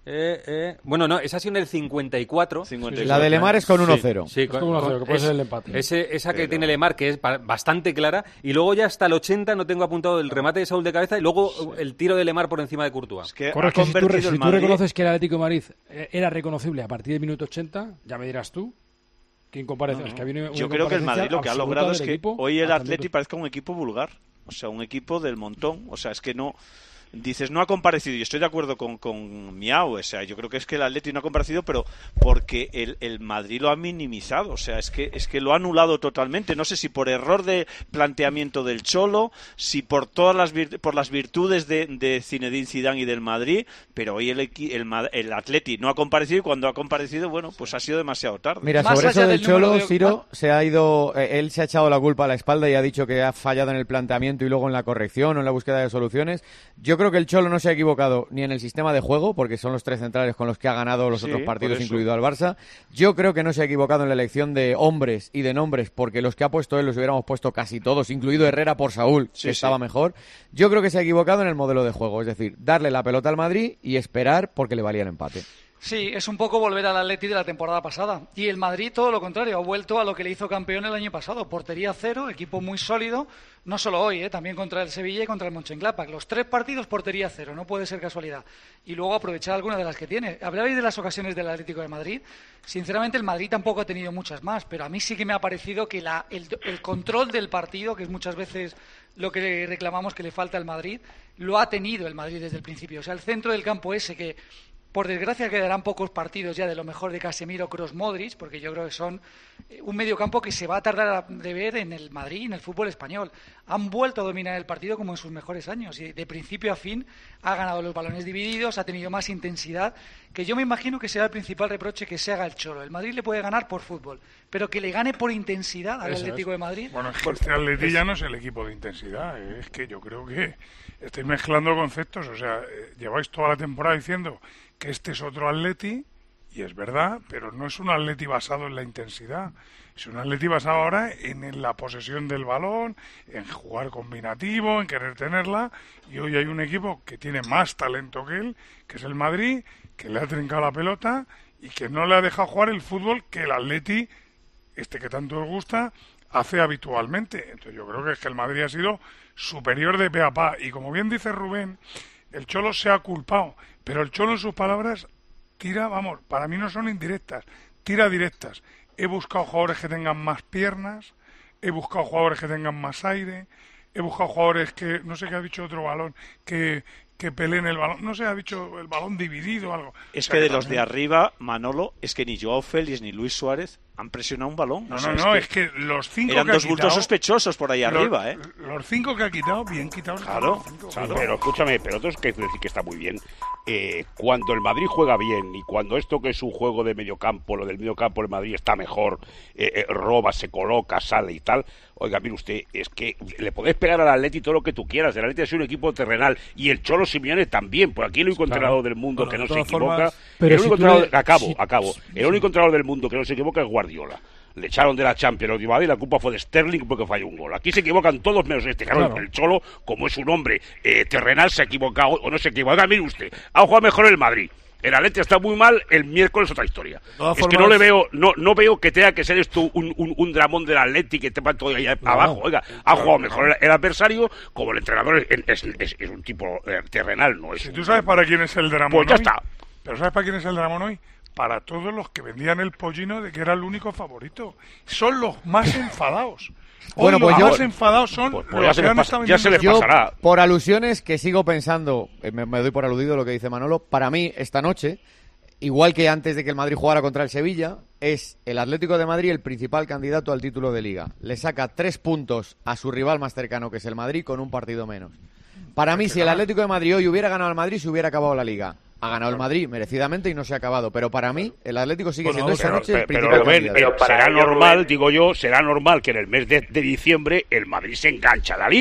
Eh, eh. Bueno, no, esa ha sido en el cincuenta y cuatro. cincuenta y cuatro. La de Lemar es con uno cero. Sí, sí, con uno cero, que puede es, ser el empate. Ese, esa que Pero... tiene Lemar, que es bastante clara. Y luego ya hasta el ochenta no tengo apuntado el remate de Saúl de cabeza y luego sí. el tiro de Lemar por encima de Courtois. Es que Corre, que si, tú, si tú reconoces que el Atlético de Madrid era reconocible a partir del minuto ochenta, ya me dirás tú. ¿Quién comparece? No, no. Es que había una, Yo una creo que el Madrid lo que ha logrado es que equipo, hoy el Atleti parezca un equipo vulgar. O sea, un equipo del montón. O sea, es que no... Dices, no ha comparecido, y estoy de acuerdo con, con Miau, o sea, yo creo que es que el Atleti no ha comparecido, pero porque el, el Madrid lo ha minimizado, o sea, es que es que lo ha anulado totalmente, no sé si por error de planteamiento del Cholo, si por todas las vir, por las virtudes de, de Zinedine Zidane y del Madrid, pero hoy el, el, el Atleti no ha comparecido y cuando ha comparecido, bueno, pues ha sido demasiado tarde. Mira, Más sobre eso del, del Cholo, de... Ciro, se ha ido, eh, él se ha echado la culpa a la espalda y ha dicho que ha fallado en el planteamiento y luego en la corrección o en la búsqueda de soluciones. Yo creo que el Cholo no se ha equivocado ni en el sistema de juego, porque son los tres centrales con los que ha ganado los sí, otros partidos, incluido al Barça. Yo creo que no se ha equivocado en la elección de hombres y de nombres, porque los que ha puesto él los hubiéramos puesto casi todos, incluido Herrera por Saúl, sí, que estaba sí. mejor. Yo creo que se ha equivocado en el modelo de juego, es decir, darle la pelota al Madrid y esperar porque le valía el empate. Sí, es un poco volver al Atleti de la temporada pasada. Y el Madrid, todo lo contrario, ha vuelto a lo que le hizo campeón el año pasado. Portería cero, equipo muy sólido, no solo hoy, ¿eh? también contra el Sevilla y contra el Mönchengladbach. Los tres partidos, portería cero, no puede ser casualidad. Y luego aprovechar algunas de las que tiene. Hablabais de las ocasiones del Atlético de Madrid. Sinceramente, el Madrid tampoco ha tenido muchas más, pero a mí sí que me ha parecido que la, el, el control del partido, que es muchas veces lo que reclamamos que le falta al Madrid, lo ha tenido el Madrid desde el principio. O sea, el centro del campo ese que... Por desgracia quedarán pocos partidos ya de lo mejor de Casemiro, Kroos, Modric, porque yo creo que son un mediocampo que se va a tardar de ver en el Madrid y en el fútbol español. Han vuelto a dominar el partido como en sus mejores años y de principio a fin ha ganado los balones divididos, ha tenido más intensidad, que yo me imagino que será el principal reproche que se haga el Cholo. El Madrid le puede ganar por fútbol, pero que le gane por intensidad al Eso Atlético es. de Madrid. Bueno, es que este Atleti ya no es el equipo de intensidad, es que yo creo que estáis mezclando conceptos, o sea, lleváis toda la temporada diciendo que este es otro Atleti, y es verdad, pero no es un Atleti basado en la intensidad, es un Atleti basado ahora en, en la posesión del balón, en jugar combinativo, en querer tenerla, y hoy hay un equipo que tiene más talento que él, que es el Madrid, que le ha trincado la pelota y que no le ha dejado jugar el fútbol que el Atleti, este que tanto os gusta, hace habitualmente. Entonces yo creo que es que el Madrid ha sido superior de pe a pa, y como bien dice Rubén, el Cholo se ha culpado, pero el Cholo en sus palabras tira, vamos, para mí no son indirectas, tira directas. He buscado jugadores que tengan más piernas, he buscado jugadores que tengan más aire, he buscado jugadores que, no sé qué ha dicho otro balón, que, que peleen el balón, no sé, ha dicho el balón dividido o algo. Es o sea, que de que los también... de arriba, Manolo, es que ni Joao Félix ni Luis Suárez han presionado un balón. No, o sea, no, no, es que, es que los cinco eran que dos ha bultos quitado, sospechosos por ahí los, arriba, ¿eh? Los cinco que ha quitado, bien quitados. Claro, claro. Pero escúchame, pero otros que decir que está muy bien. Eh, cuando el Madrid juega bien y cuando esto que es un juego de medio campo, lo del medio campo del Madrid está mejor, eh, eh, roba, se coloca, sale y tal. Oiga, mire usted, es que le podés pegar al Atleti todo lo que tú quieras. El Atleti es un equipo terrenal y el Cholo Simeone también. Por aquí el único claro. entrenador del mundo bueno, que no se equivoca. Formas, pero el único si entrenador, le... acabo, si... acabo. El único entrenador del mundo que no se equivoca es Guardiola. Le echaron de la Champions y la culpa fue de Sterling porque falló un gol. Aquí se equivocan todos menos este. Claro, claro. El Cholo, como es un hombre eh, terrenal, se ha equivocado o no se equivoca. Oiga, mire usted, ha jugado mejor el Madrid. El Atleti está muy mal, el miércoles otra historia. Es formas... que no le veo, no, no veo que tenga que ser esto un, un, un dramón del Atleti que te va todo ahí no, abajo. Oiga, ha claro, jugado mejor no. el, el adversario, como el entrenador es, es, es, es un tipo eh, terrenal, no es. Si un, tú sabes para quién es el dramón pues ya hoy, está. Pero ¿sabes para quién es el dramón hoy? Para todos los que vendían el pollino de que era el único favorito. Son los más enfadados. Hoy bueno, pues los yo, más enfadados son pues, pues los que han pas, estado ya se les pasará. Yo, por alusiones, que sigo pensando, me, me doy por aludido lo que dice Manolo, para mí, esta noche, igual que antes de que el Madrid jugara contra el Sevilla, es el Atlético de Madrid el principal candidato al título de Liga. Le saca tres puntos a su rival más cercano, que es el Madrid, con un partido menos. Para mí, si el Atlético de Madrid hoy hubiera ganado al Madrid, se hubiera acabado la Liga. Ha ganado el Madrid merecidamente y no se ha acabado, pero para mí el Atlético sigue bueno, siendo esta noche el pero, principal pero, pero, será ello, normal, Rubén. digo yo, será normal que en el mes de, de diciembre el Madrid se engancha a la Liga.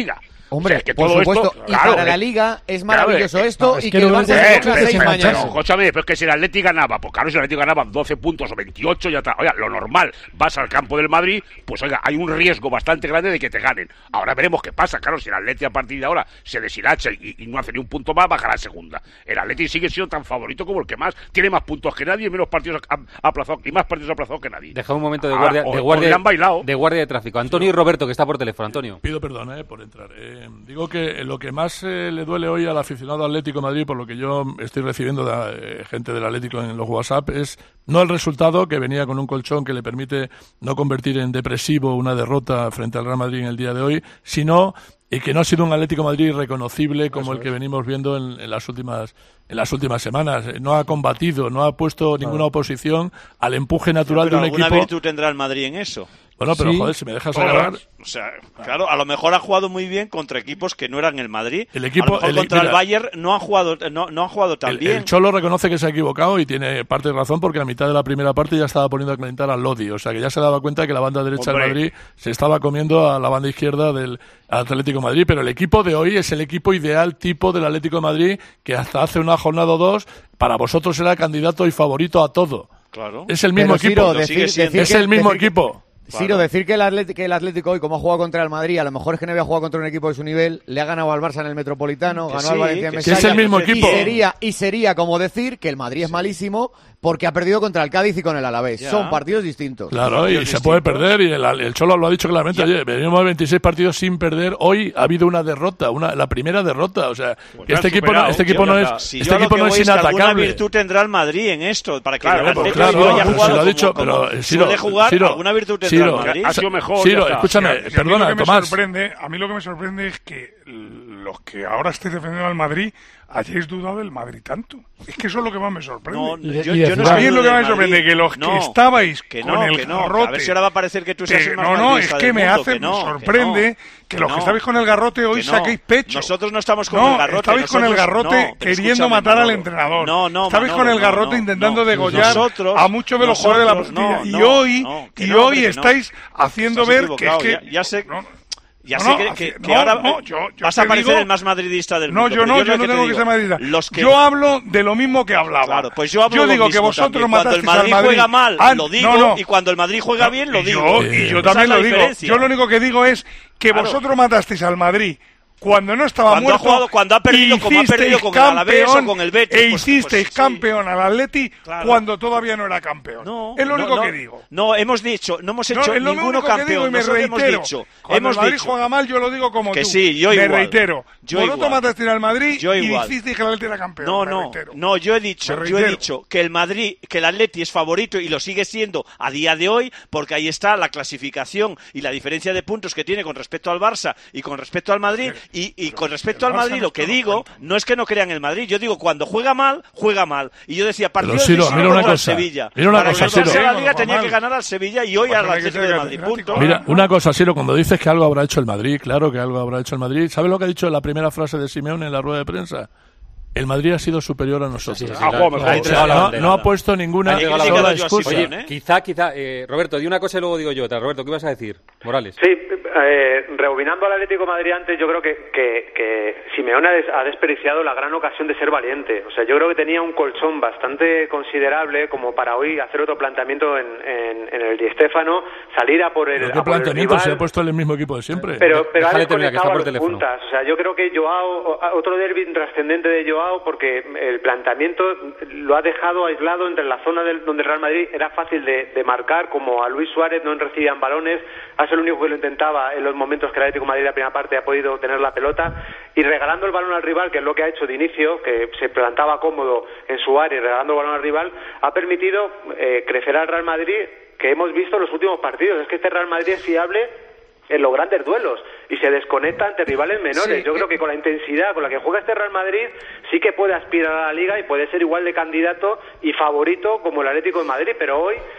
Hombre, O sea, es que por todo supuesto, esto, y claro, para eh, la Liga es claro, maravilloso eh, esto es y que que el no Barça es- se eh, cumpla eh, seis eh, mañana. Escúchame, pero es que si el Atleti ganaba, pues claro, si el Atleti ganaba doce puntos o veintiocho, ya está. Oiga, lo normal, vas al campo del Madrid, pues oiga, hay un riesgo bastante grande de que te ganen. Ahora veremos qué pasa, claro, si el Atleti a partir de ahora se deshilacha y, y no hace ni un punto más, bajará a segunda. El Atleti sigue siendo tan favorito como el que más, tiene más puntos que nadie y menos partidos a- aplazados, y más partidos aplazados que nadie. Deja un momento de Ahora, guardia, o- de, o guardia le han bailado. de guardia de tráfico. Antonio y Roberto, que está por teléfono. Antonio. Pido perdón eh, por entrar. Eh, digo que lo que más eh, le duele hoy al aficionado Atlético de Madrid, por lo que yo estoy recibiendo de eh, gente del Atlético en los WhatsApp, es no el resultado, que venía con un colchón que le permite no convertir en depresivo una derrota frente al Real Madrid en el día de hoy, sino y que no ha sido un Atlético de Madrid reconocible como el que venimos viendo en, en las últimas en las últimas semanas. No ha combatido, no ha puesto ninguna oposición al empuje natural Pero de un alguna equipo. virtud tendrá el Madrid en eso. Bueno, pero Sí. joder, si me dejas Todas. acabar. O sea, claro, a lo mejor ha jugado muy bien contra equipos que no eran el Madrid. El equipo- a lo mejor el- contra mira, el Bayern no han jugado, no, no han jugado tan El, bien. el Cholo reconoce que se ha equivocado y tiene parte de razón porque a mitad de la primera parte ya estaba poniendo a calentar al Lodi. O sea que ya se daba cuenta que la banda derecha Hombre. del Madrid se estaba comiendo a la banda izquierda del Atlético de Madrid. Pero el equipo de hoy es el equipo ideal tipo del Atlético de Madrid que hasta hace una jornada o dos para vosotros era candidato y favorito a todo. Claro. Es el mismo Pero, equipo. Ciro, decir- decir es que- el mismo decir que- equipo. Ciro, decir que el, Atlético, que el Atlético hoy, como ha jugado contra el Madrid, a lo mejor es que no había jugado contra un equipo de su nivel, le ha ganado al Barça en el Metropolitano, Que ganó sí, al Valencia en que Mestalla. es el mismo y equipo. Sería, y sería como decir que el Madrid es malísimo porque ha perdido contra el Cádiz y con el Alavés. Ya. Son partidos distintos. Claro, y se puede perder, y el, el Cholo lo ha dicho claramente ayer, venimos de veintiséis partidos sin perder, hoy ha habido una derrota, una la primera derrota, o sea, que este equipo no, este equipo no es, Si este yo a lo equipo que no voy es es que alguna inatacable. virtud tendrá el Madrid en esto, para que Claro, el pues Atlético claro, haya pues jugado lo ha como- dicho, como pero, eh, Ciro, suele jugar, Ciro, alguna virtud tendrá Ciro, el Madrid. Ha sido mejor. Ciro, ya está. escúchame, Y a- y a mí perdona, lo que me Tomás. sorprende, a mí lo que me sorprende es que los que ahora estéis defendiendo al Madrid hayáis dudado del Madrid tanto. Es que eso es lo que más me sorprende. No, Y- yo- y yo no a mí estoy es lo que del más me sorprende, Madrid. que los No, que estabais que con no, el que no, que garrote... a ver si ahora va a parecer que tú seas que- el más no, no, madridista es que del me mundo, hace, que no, me que sorprende que, que los no. que estabais con el garrote hoy Que no. saquéis pecho. Nosotros no estamos con no, el garrote. estabais con el nosotros- garrote no, pero queriendo escúchame, matar al Manolo. entrenador. No, no, estabais Manolo, con el no, garrote no, intentando no. degollar Nosotros- a muchos de los jugadores de la nosotros, plantilla. no, y hoy, no, que y no, hoy hombre, que no. estáis haciendo Estás ver que es equivocado, que... ya, ya sé, ya No, sé no, que, hace- que- que no, ahora no, yo- yo vas te a parecer digo- el más madridista del No, mundo. yo pero no, es yo lo no te tengo que digo. ser madridista. Los que- Yo hablo de lo mismo que hablaba. Claro, pues yo hablo Yo lo digo mismo que vosotros también. matasteis Cuando el Madrid al Madrid. juega mal, Ah, lo digo, no, no. y cuando el Madrid juega bien, lo Y digo. yo, y yo Esa también es la lo digo. diferencia. Yo lo único que digo es que Claro. vosotros matasteis al Madrid cuando no estaba Cuando ha muerto. jugado- cuando ha perdido y como ha perdido hicisteis con el Alavés o campeón, con el Betis, E pues- hicisteis pues sí. campeón al Atleti Claro. cuando todavía no era campeón. es lo No, único no, que digo. No, hemos dicho, no hemos No, hecho es lo ninguno único que digo campeón. y me Nosotros hemos reitero. dicho, Cuando hemos el Madrid dicho juega mal, yo lo digo como que tú. sí, yo me igual. reitero. Yo Vosotros igual. matasteis al Madrid Yo y igual. hicisteis que el Atleti era campeón. No, me no, reitero. no, yo he dicho, Me yo he reitero. dicho que el Madrid, que el Atleti es favorito y lo sigue siendo a día de hoy, porque ahí está la clasificación y la diferencia de puntos que tiene con respecto al Barça y con respecto al Madrid, y, y con respecto al Barça Madrid no lo que digo no es que no crean el Madrid, yo digo cuando juega mal, juega mal, y yo decía partidos Ciro, decisivos mira una contra el cosa, Sevilla, mira una para cosa, salvarse Ciro. la Liga Cuando tenía juega que mal. ganar al Sevilla y hoy Pues al no hay que Atlético ser de Madrid, punto. Mira, una cosa, Siro, cuando dices que algo habrá hecho el Madrid, claro que algo habrá hecho el Madrid. ¿Sabes lo que ha dicho en la primera frase de Simeone en la rueda de prensa? El Madrid ha sido superior a nosotros. Sí, sí, O sí, sea, la- la- la- no, la- la- no ha puesto ninguna Ha criticado sola yo a excusa. Simeone, ¿eh? Quizá, quizá, eh, Roberto, di una cosa y luego digo yo otra. Roberto, ¿qué ibas a decir? Morales. Sí, eh, rebobinando al Atlético de Madrid antes, yo creo que, que, que Simeone ha, des, ha desperdiciado la gran ocasión de ser valiente. O sea, yo creo que tenía un colchón bastante considerable como para hoy hacer otro planteamiento en, en, en el Di Stéfano, salir a por el, ¿Pero a qué por el planteamiento? rival. Se ha puesto en el mismo equipo de siempre. Pero, pero ha Déjale terminar, que está desconectado a por los teléfono. puntas. O sea, yo creo que Joao, otro derbi trascendente de Joao, porque el planteamiento lo ha dejado aislado entre la zona del, donde el Real Madrid era fácil de, de marcar, como a Luis Suárez no recibían balones, ha sido el único que lo intentaba en los momentos que el Atlético de Madrid la primera parte ha podido tener la pelota, y regalando el balón al rival, que es lo que ha hecho de inicio, que se plantaba cómodo en su área y regalando el balón al rival, ha permitido eh, crecer al Real Madrid, que hemos visto en los últimos partidos. Es que este Real Madrid es fiable en los grandes duelos y se desconecta ante rivales menores. Sí, Yo eh. creo que con la intensidad con la que juega este Real Madrid sí que puede aspirar a la Liga y puede ser igual de candidato y favorito como el Atlético de Madrid, pero hoy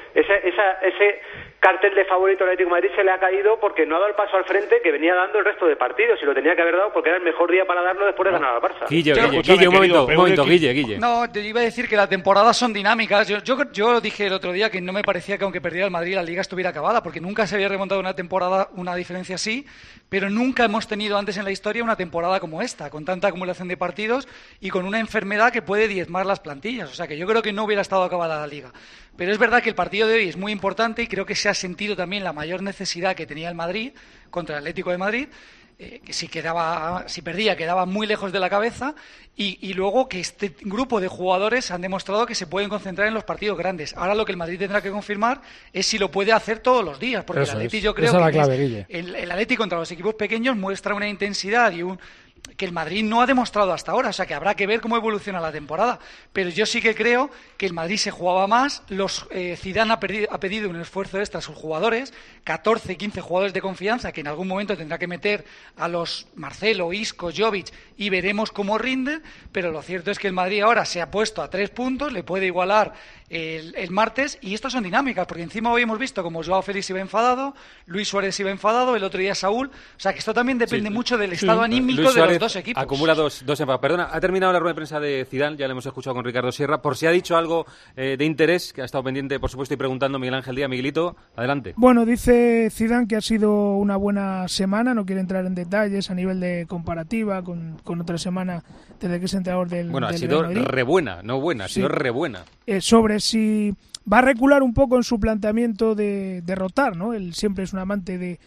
Ese, esa, ese cartel de favorito al Atlético de Madrid se le ha caído porque no ha dado el paso al frente que venía dando el resto de partidos, y lo tenía que haber dado porque era el mejor día para darlo después de ganar al Barça. Guille, Guille, Guille, un momento, un momento, Guille, Guille. No, te iba a decir que las temporadas son dinámicas. Yo, yo, yo dije el otro día que no me parecía que aunque perdiera el Madrid la Liga estuviera acabada, porque nunca se había remontado una temporada, una diferencia así, pero nunca hemos tenido antes en la historia una temporada como esta, con tanta acumulación de partidos y con una enfermedad que puede diezmar las plantillas. O sea que yo creo que no hubiera estado acabada la Liga. Pero es verdad que el partido de hoy es muy importante y creo que se ha sentido también la mayor necesidad que tenía el Madrid contra el Atlético de Madrid, eh, que si quedaba, si perdía quedaba muy lejos de la cabeza, y, y luego que este grupo de jugadores han demostrado que se pueden concentrar en los partidos grandes. Ahora lo que el Madrid tendrá que confirmar es si lo puede hacer todos los días, porque Eso el Atleti es. yo creo Esa es la que clave, es, Guille. el, el Atleti contra los equipos pequeños muestra una intensidad y un que el Madrid no ha demostrado hasta ahora, o sea que habrá que ver cómo evoluciona la temporada, pero yo sí que creo que el Madrid se jugaba más, los eh, Zidane ha, perdido, ha pedido un esfuerzo extra a sus jugadores, catorce, quince jugadores de confianza que en algún momento tendrá que meter a los Marcelo, Isco, Jovic, y veremos cómo rinden, pero lo cierto es que el Madrid ahora se ha puesto a tres puntos, le puede igualar el, el martes, y estas son dinámicas, porque encima hoy hemos visto como Joao Félix iba enfadado, Luis Suárez iba enfadado, el otro día Saúl, o sea que esto también depende Sí. mucho del Sí. estado anímico Luis de Suárez los dos equipos. acumula dos, dos empates. Perdona, ha terminado la rueda de prensa de Zidane, ya le hemos escuchado con Ricardo Sierra. Por si ha dicho algo eh, de interés, que ha estado pendiente, por supuesto, y preguntando Miguel Ángel Díaz. Miguelito, adelante. Bueno, dice Zidane que ha sido una buena semana, no quiere entrar en detalles a nivel de comparativa con, con otra semana desde que es entrenador del Bueno, ha del sido Real Madrid. re buena, no buena, ha Sí. sido re buena. Eh, sobre si va a recular un poco en su planteamiento de derrotar, ¿no? Él siempre es un amante de,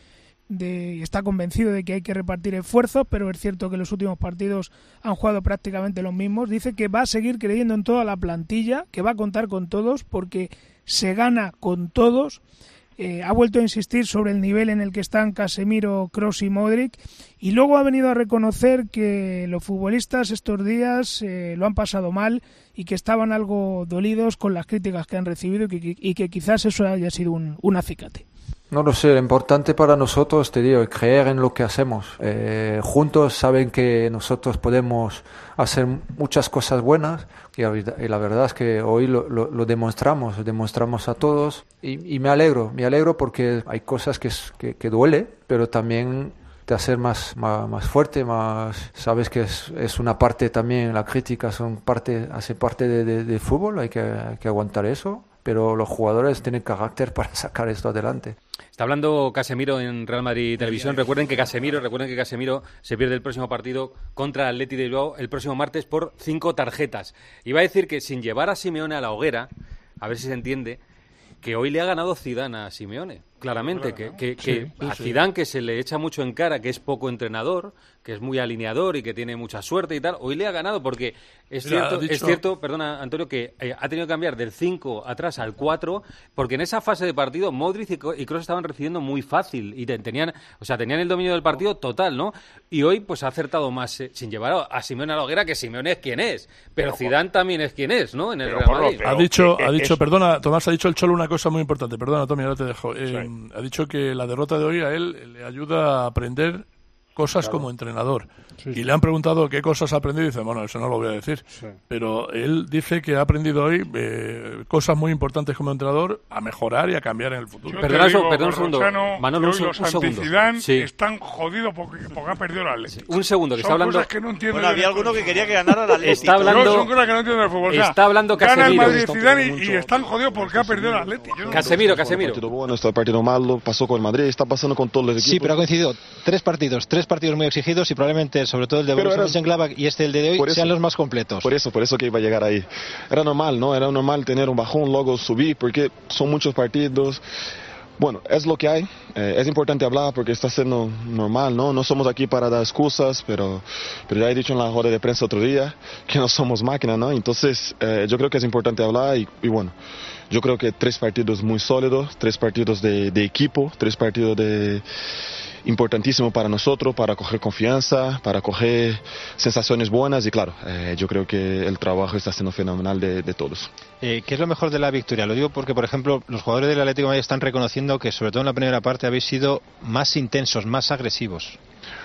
de está convencido de que hay que repartir esfuerzos, pero es cierto que los últimos partidos han jugado prácticamente los mismos. Dice que va a seguir creyendo en toda la plantilla, que va a contar con todos porque se gana con todos. Eh, ha vuelto a insistir sobre el nivel en el que están Casemiro, Kroos y Modric, y luego ha venido a reconocer que los futbolistas estos días eh, lo han pasado mal y que estaban algo dolidos con las críticas que han recibido y que, y que quizás eso haya sido un, un acicate. No lo sé, lo importante para nosotros, te digo, es creer en lo que hacemos. Eh, juntos saben que nosotros podemos hacer muchas cosas buenas y la verdad es que hoy lo, lo, lo demostramos, lo demostramos a todos y, y me alegro, me alegro porque hay cosas que, que, que duele, pero también te hace más, más, más fuerte, más sabes que es, es una parte también, la crítica son parte, hace parte de, de, de fútbol, hay que, hay que aguantar eso. Pero los jugadores tienen carácter para sacar esto adelante. Está hablando Casemiro en Real Madrid Televisión. Recuerden que Casemiro, recuerden que Casemiro se pierde el próximo partido contra el Atleti de Bilbao el próximo martes por cinco tarjetas. Iba a decir que sin llevar a Simeone a la hoguera, a ver si se entiende, que hoy le ha ganado Zidane a Simeone. Claramente, que, que, que Sí, sí, a sí. Zidane, que se le echa mucho en cara, que es poco entrenador, que es muy alineador y que tiene mucha suerte y tal, hoy le ha ganado porque es Mira, cierto, ha dicho- es cierto, perdona Antonio, que eh, ha tenido que cambiar del cinco atrás al cuatro, porque en esa fase de partido Modric y Co- y Kroos estaban recibiendo muy fácil y te- tenían, o sea, tenían el dominio del partido total, ¿no? Y hoy pues ha acertado más eh, sin llevar a, a Simeone a la hoguera, que Simeone es quien es, pero, Pero, Zidane también es quien es, ¿no? En el pero, Real Juanlo, Madrid. pero- Ha dicho, eh, ha eh, dicho, es- perdona, Tomás, ha dicho el Cholo una cosa muy importante. Perdona, Tommy, ahora te dejo. Eh, ha dicho que la derrota de hoy a él le ayuda a aprender cosas Claro. como entrenador. Sí, y sí. le han preguntado qué cosas ha aprendido y dice, bueno, eso no lo voy a decir. Pero él dice que ha aprendido hoy eh, cosas muy importantes como entrenador a mejorar y a cambiar en el futuro. Yo Perdona te un- digo, perdona un segundo. Corrochano, Manolo, que un hoy se- los un segundo. anti-Zidane Sí. están jodidos porque, porque ha perdido el Atlético. Un segundo, que Son está hablando... cosas que no entiendo Bueno, yo había de alguno fútbol. que quería que ganara la Atlético. Está hablando- No, son cosas que no entiendo de fútbol. O sea, Está hablando gana el Casemiro. Madrid Zidane y, y están jodidos porque ha perdido el Atlético. Yo no- Casemiro, Casemiro. Partido bueno, está partido malo, pasó con el Madrid, está pasando con todos los equipos. Sí, pero ha coincidido tres partidos, tres partidos muy exigidos y probablemente, sobre todo el de Pero Borussia era- Mönchengladbach y este el de hoy, Por eso- sean los más completos. Por eso, por eso que iba a llegar ahí. Era normal, ¿no? Era normal tener un bajón, luego subir, porque son muchos partidos. Bueno, es lo que hay. Eh, es importante hablar porque está siendo normal, ¿no? No somos aquí para dar excusas, pero, pero ya he dicho en la rueda de prensa otro día que no somos máquinas, ¿no? Entonces, eh, yo creo que es importante hablar y, y bueno, yo creo que tres partidos muy sólidos, tres partidos de, de equipo, tres partidos de importantísimo para nosotros, para coger confianza, para coger sensaciones buenas y claro, eh, yo creo que el trabajo está siendo fenomenal de, de todos. Eh, ¿Qué es lo mejor de la victoria? Lo digo porque, por ejemplo, los jugadores del Atlético de Madrid están reconociendo que, sobre todo en la primera parte, habéis sido más intensos, más agresivos.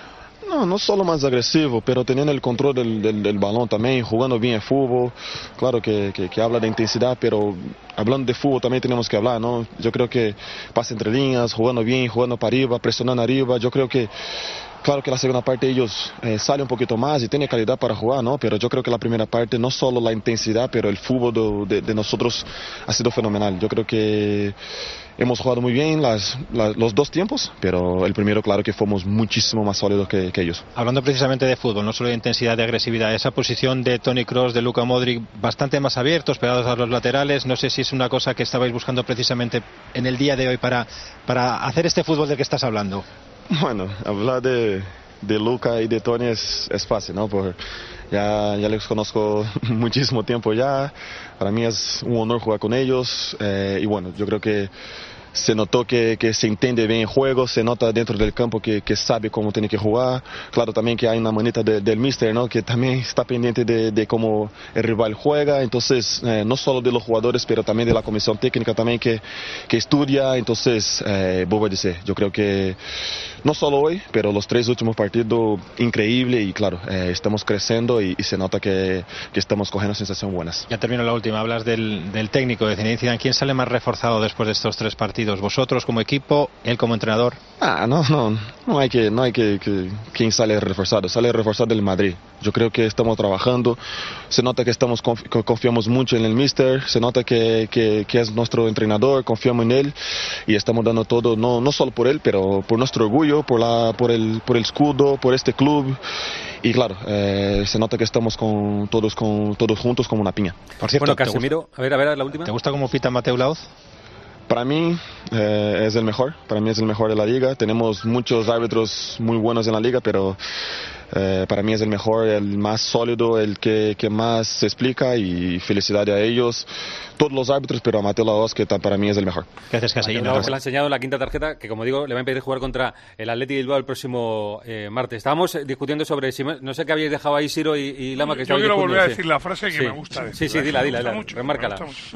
No, no solo más agresivo, pero teniendo el control del, del, del balón también, jugando bien el fútbol. Claro que, que, que habla de intensidad, pero hablando de fútbol también tenemos que hablar, ¿no? Yo creo que pasa entre líneas, jugando bien, jugando para arriba, presionando arriba. Yo creo que, claro que la segunda parte ellos eh, salen un poquito más y tienen calidad para jugar, ¿no? Pero yo creo que la primera parte, no solo la intensidad, pero el fútbol de, de, de nosotros ha sido fenomenal. Yo creo que hemos jugado muy bien las, las, los dos tiempos, pero el primero, claro que fuimos muchísimo más sólidos que, que ellos. Hablando precisamente de fútbol, no solo de intensidad, de agresividad, esa posición de Toni Kroos, de Luka Modric, bastante más abiertos, pegados a los laterales, no sé si es una cosa que estabais buscando precisamente en el día de hoy para, para hacer este fútbol del que estás hablando. Bueno, hablar de, de Luka y de Toni es, es fácil, ¿no? Por, ya, ya les conozco muchísimo tiempo ya, para mí es un honor jugar con ellos, eh, y bueno, yo creo que se notó que, que se entiende bien el juego, se nota dentro del campo que, que sabe cómo tiene que jugar. Claro también que hay una manita de, del míster, ¿no? Que también está pendiente de, de cómo el rival juega, entonces eh, no solo de los jugadores, pero también de la comisión técnica también que, que estudia. Entonces, eh, vuelvo a decir, yo creo que no solo hoy, pero los tres últimos partidos increíble y claro, eh, estamos creciendo y, y se nota que, que estamos cogiendo sensaciones buenas. Ya termino la última, hablas del, del técnico de Zinedine Zidane. ¿Quién sale más reforzado después de estos tres partidos? ¿Vosotros como equipo, él como entrenador? Ah, no, no, no hay que, no hay que, que quién sale reforzado, sale reforzado el Madrid. Yo creo que estamos trabajando, se nota que estamos confi- confiamos mucho en el míster, se nota que, que, que es nuestro entrenador, confiamos en él y estamos dando todo, no, no solo por él, pero por nuestro orgullo, por la, por el, por el escudo, por este club. Y claro, eh, se nota que estamos con todos, con todos juntos como una piña. Por cierto, bueno, Casemiro, a ver, a ver, la última. ¿Te gusta cómo pita Mateu Laoz? Para mí eh, es el mejor, para mí es el mejor de la liga. Tenemos muchos árbitros muy buenos en la liga, pero eh, para mí es el mejor, el más sólido, el que, que más se explica y felicidades a ellos. Todos los árbitros, pero a Mateu Laoz, que para mí es el mejor. Gracias, Casillín. Le ha enseñado la quinta tarjeta, que como digo, le va a impedir jugar contra el Athletic Bilbao el próximo eh, martes. Estábamos eh, discutiendo sobre, si no sé qué habéis dejado ahí, Siro y, y Lama, que Yo quiero volver a sí. decir la frase que sí. me gusta decir. Sí, sí, dila, dila, dila, mucho, remárcala.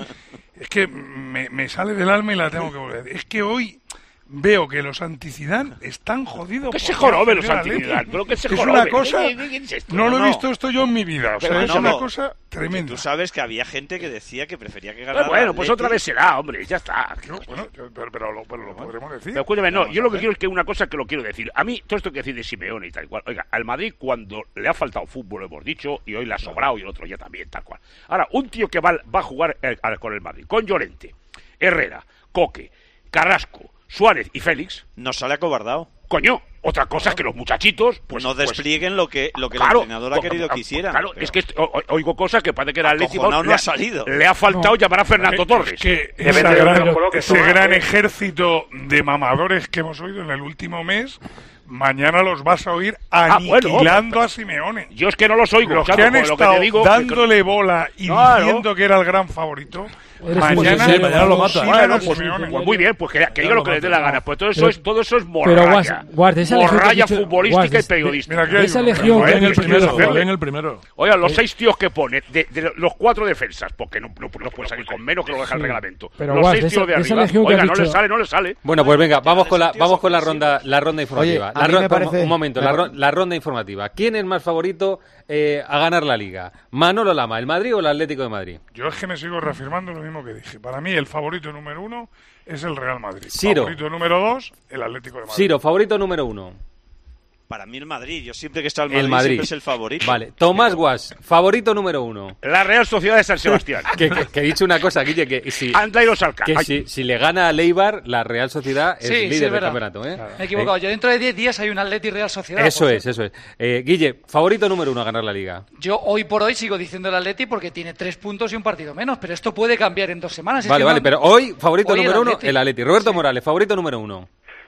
Es que me, me sale del alma y la tengo que volver a decir. Es que hoy veo que los anti-Zidane están jodidos. Que se jorobe los anti-Zidane, pero que se es jorobe. una cosa, no lo he No. visto esto yo en mi vida, o sea, Pero es no, una no. cosa tremenda. Tú sabes que había gente que decía que prefería que ganara. Bueno, bueno, pues Atleti. otra vez será, hombre, ya está. Yo, bueno, yo- pero, pero lo, pero lo podremos decir. Pero escúchame, no, Vamos yo a lo que ver. quiero es que una cosa que lo quiero decir. A mí, todo esto que decir de Simeone y tal cual. Oiga, al Madrid cuando le ha faltado fútbol, lo hemos dicho, y hoy le ha sobrado y el otro ya también, tal cual. Ahora, un tío que va, va a jugar eh, a- con el Madrid, con Llorente, Herrera, Coque, Carrasco, Suárez y Félix. Nos sale acobardado. Coño, otra cosa es que los muchachitos pues no pues, desplieguen lo que lo que claro, el entrenador ha co- querido co- que hicieran. Claro, pero- es que est- o- o- oigo cosas que parece que era Atleti Acojonado no le ha salido. Le ha faltado No. llamar a Fernando Es Torres. que Debe esa de- gran- lo coloque ese todo, gran ¿eh? ejército de mamadores que hemos oído en el último mes, mañana los vas a oír Ah, bueno, aniquilando pero- a Simeone. Yo es que no los oigo, Los claro, que han por lo que estado te digo, que- dándole bola y Claro. diciendo que era el gran favorito, Eres mañana, muy- sí, mañana lo mata. fusilan Bueno, a pues, Simeone. pues muy bien, pues que, que diga lo que les dé la gana. Pues todo eso Pero- es, todo eso es pero morralla. Guas- Guas, de esa legión que morralla has dicho- futbolística Guas, y periodística. Mira, aquí hay esa uno. legión Joder, que en el ¿qué primero, quieres hacerle? Joder, en el primero. Oiga, los seis tíos que pone, de, de los cuatro defensas, porque no, no, no puede salir con menos que lo deja el Sí. reglamento. Pero, los Guas, seis de tíos esa- de de esa arriba, legión que oiga, has no le dicho- sale, no le sale. Bueno, pues venga, vamos con la vamos con la ronda la ronda informativa. Oye, la a mí ro- me parece- un momento, me la, pa- ro- la ronda informativa. ¿Quién es más favorito eh, a ganar la Liga? ¿Manolo Lama, el Madrid o el Atlético de Madrid? Yo es que me sigo reafirmando lo mismo que dije. Para mí el favorito número uno es el Real Madrid. Ciro. Favorito número dos, el Atlético de Madrid. Ciro, favorito número uno. Para mí el Madrid. Yo siempre que está el Madrid, El Madrid. siempre es el favorito. Vale, Tomás Guas, favorito número uno. La Real Sociedad de San Sebastián. Que, que- que he dicho una cosa, Guille, que si, Anda y los alca. que Ay. si, si le gana a Leibar, la Real Sociedad es Sí, sí, líder es del verdad. campeonato. ¿eh? Me he equivocado. Eh, Yo dentro de diez días hay un Atleti Real Sociedad. eso por es, cierto. eso es. Eh, Guille, favorito número uno a ganar la Liga. Yo hoy por hoy sigo diciendo el Atleti porque tiene tres puntos y un partido menos, pero esto puede cambiar en dos semanas. Es Vale, que vale, no- pero hoy, favorito Hoy el número uno, Atleti. el Atleti. Roberto Morales, favorito número uno.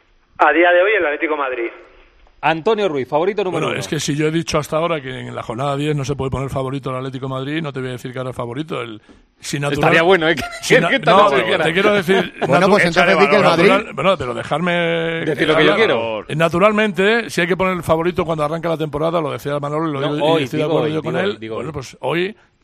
A día de hoy el Atlético de Madrid. Antonio Ruiz, favorito número Bueno, uno. es que si yo he dicho hasta ahora que en la jornada diez no se puede poner favorito al Atlético de Madrid, no te voy a decir que ahora es favorito. El, si natural, Estaría bueno, ¿eh? si Que- na- que esta no, noche pero dijera. te quiero decir... Bueno, natu- pues entonces di que el Madrid... natural- bueno, pero dejarme... Decir lo que yo hablar. quiero. Eh, Naturalmente, si hay que poner el favorito cuando arranca la temporada, lo decía Manolo y lo No, digo, y hoy, estoy de digo acuerdo hoy, yo con digo él. hoy, digo bueno, hoy. pues hoy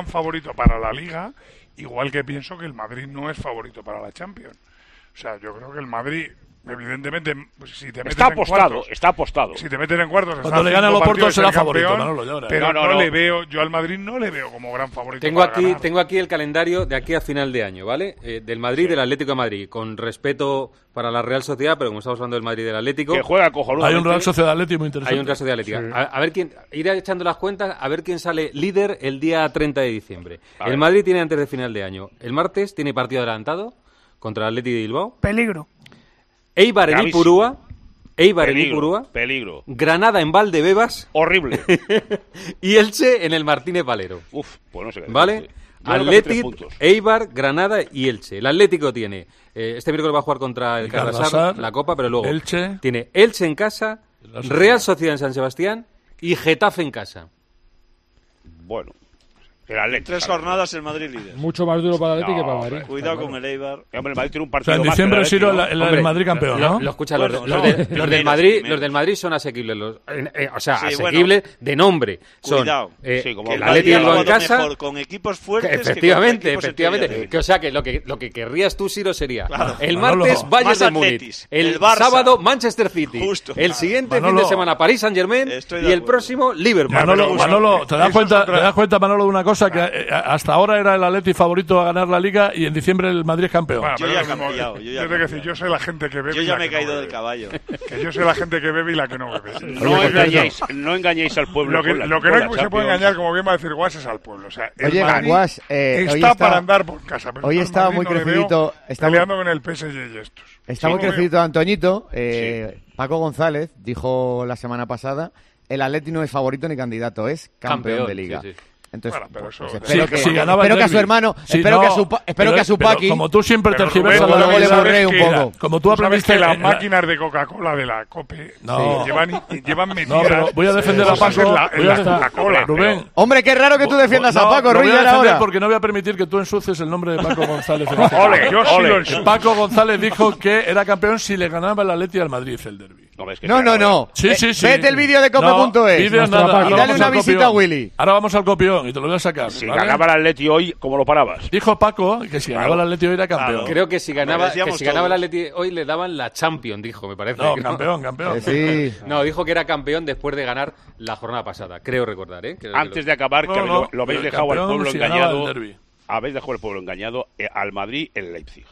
gran favorito para la Liga, igual que pienso que el Madrid no es favorito para la Champions. O sea, yo creo que el Madrid, evidentemente, pues, si te metes está en apostado, cuartos, está apostado. Si te metes en cuartos, cuando le gana a Oporto será favorito, Manolo, ya verás. Pero no, no, no, no. le veo, yo al Madrid no le veo como gran favorito. Tengo para aquí, ganar. tengo aquí el calendario de aquí a final de año, ¿vale? Eh, del Madrid y del Atlético de Madrid, con respeto para la Real Sociedad, pero como estamos hablando del Madrid y del Atlético, Que juega cojonudamente. Hay un Real Sociedad Atlético muy interesante. hay un Real Sociedad Atlético. Sí. A, a ver quién, ir echando las cuentas, a ver quién sale líder el día treinta de diciembre. A el ver. Madrid tiene antes de final de año. El martes tiene partido adelantado contra el Athletic de Bilbao. Peligro. Eibar en Gravísimo. Ipurúa. Eibar en Peligro, Ipurúa. peligro. Granada en Valdebebas. Horrible. Y Elche en el Martínez Valero. Uf, pues no sé qué ¿Vale? decirte. Athletic, Eibar, Granada y Elche. El Atlético tiene, eh, este miércoles va a jugar contra el Carrasar, la Copa, pero luego Elche. tiene Elche en casa, Real Sociedad en San Sebastián y Getafe en casa. Bueno. En tres jornadas el Madrid líder. Mucho más duro para el Atlético no, que para el Madrid. Cuidado con el Eibar. Hombre, el Madrid tiene un partido o sea, en diciembre ha sido el, el, el Madrid campeón, ¿no? Lo, lo escucha, bueno, los, de, no, los, de, no, los del Madrid, menos. Los del Madrid son asequibles, los, eh, eh, o sea, sí, asequibles bueno, de nombre. Son, cuidado, eh, sí, como que el Atlético en casa, mejor con equipos fuertes. Que efectivamente, que efectivamente. Que, o sea, que lo que lo que querrías tú, Siro, sería claro. el martes Bayern de Múnich, el, el sábado Manchester City, Justo, el siguiente Manolo. fin de semana París Saint Germain y el próximo Liverpool. Manolo, Manolo, te das cuenta, te das cuenta, Manolo, de una cosa que hasta ahora era el Atlético favorito a ganar la Liga y en diciembre el Madrid es campeón. Bueno, yo ya he cambiado. Yo, ya yo, que decir, yo soy la gente que bebe. Yo ya me he no caído bebe. del caballo. Que yo soy la gente que bebe y la que no bebe. No, Oye, engañéis, no engañéis al pueblo. Lo que, la, lo que no se puede engañar, como bien va a decir Guas, es al pueblo. O sea, el Oye, Madrid Guas, eh, está, está para andar por casa. Hoy estaba muy crecidito. Está peleando con el P S G y estos. Está sí, muy crecidito Antoñito. Eh, sí. Paco González dijo la semana pasada: el Atlético no es favorito ni candidato, es campeón, campeón de Liga. Sí, sí. Entonces, bueno, pero eso, pues, espero, sí, que, sí, espero que a su hermano, sí, espero no, que a su, espero pero, que a su Paqui, como tú siempre tergiversas la luego le borré un poco. Como tú aprendiste que las máquinas de Coca-Cola de la COPE no. llevan, llevan metidas. No, pero voy a defender a Paco. En la, en la Coca-Cola, Rubén. Hombre, qué raro que tú defiendas no, a Paco, Ruiz. Ruiz, voy a ahora. Porque no voy a permitir que tú ensucies el nombre de Paco González. Ole, yo sí lo ensucio. Paco González dijo que era campeón si le ganaba el Atlético al Madrid el derbi. No, no, no. Sí, sí, sí. Vete el vídeo de cope punto es. Y dale una visita a Willy. Ahora vamos al copión y te lo voy a sacar. Si ganaba el Atlético hoy, ¿cómo lo parabas? Dijo Paco que si ganaba el Atlético hoy era campeón. Creo que si ganaba que si ganaba el Atlético hoy le daban la Champions, dijo, me parece. No, campeón, campeón. Sí. No, dijo que era campeón después de ganar la jornada pasada. Creo recordar, ¿eh? Creo Antes de acabar, que lo habéis dejado al pueblo engañado. Habéis dejado al pueblo engañado al Madrid en Leipzig.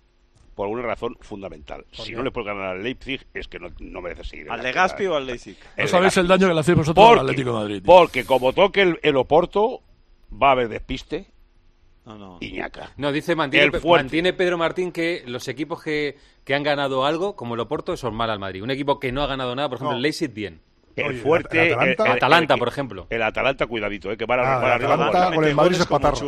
Por una razón fundamental. Si no le puedes ganar al Leipzig, es que no, no merece seguir. ¿Al Legazpi o al Leipzig? No sabéis el daño que le hacéis vosotros porque, al Atlético de Madrid. Tío. Porque como toque el, el Oporto, va a haber despiste. No, no. Y ñaca. No, dice, mantiene, mantiene Pedro Martín que los equipos que, que han ganado algo, como el Oporto, son mal al Madrid. Un equipo que no ha ganado nada, por ejemplo, no. el Leipzig, bien. El Oye, fuerte. El Atalanta, el, el, Atalanta el, por ejemplo. El Atalanta, cuidadito, eh, que van ah, a arriba. Atalanta con el Madrid se patarra.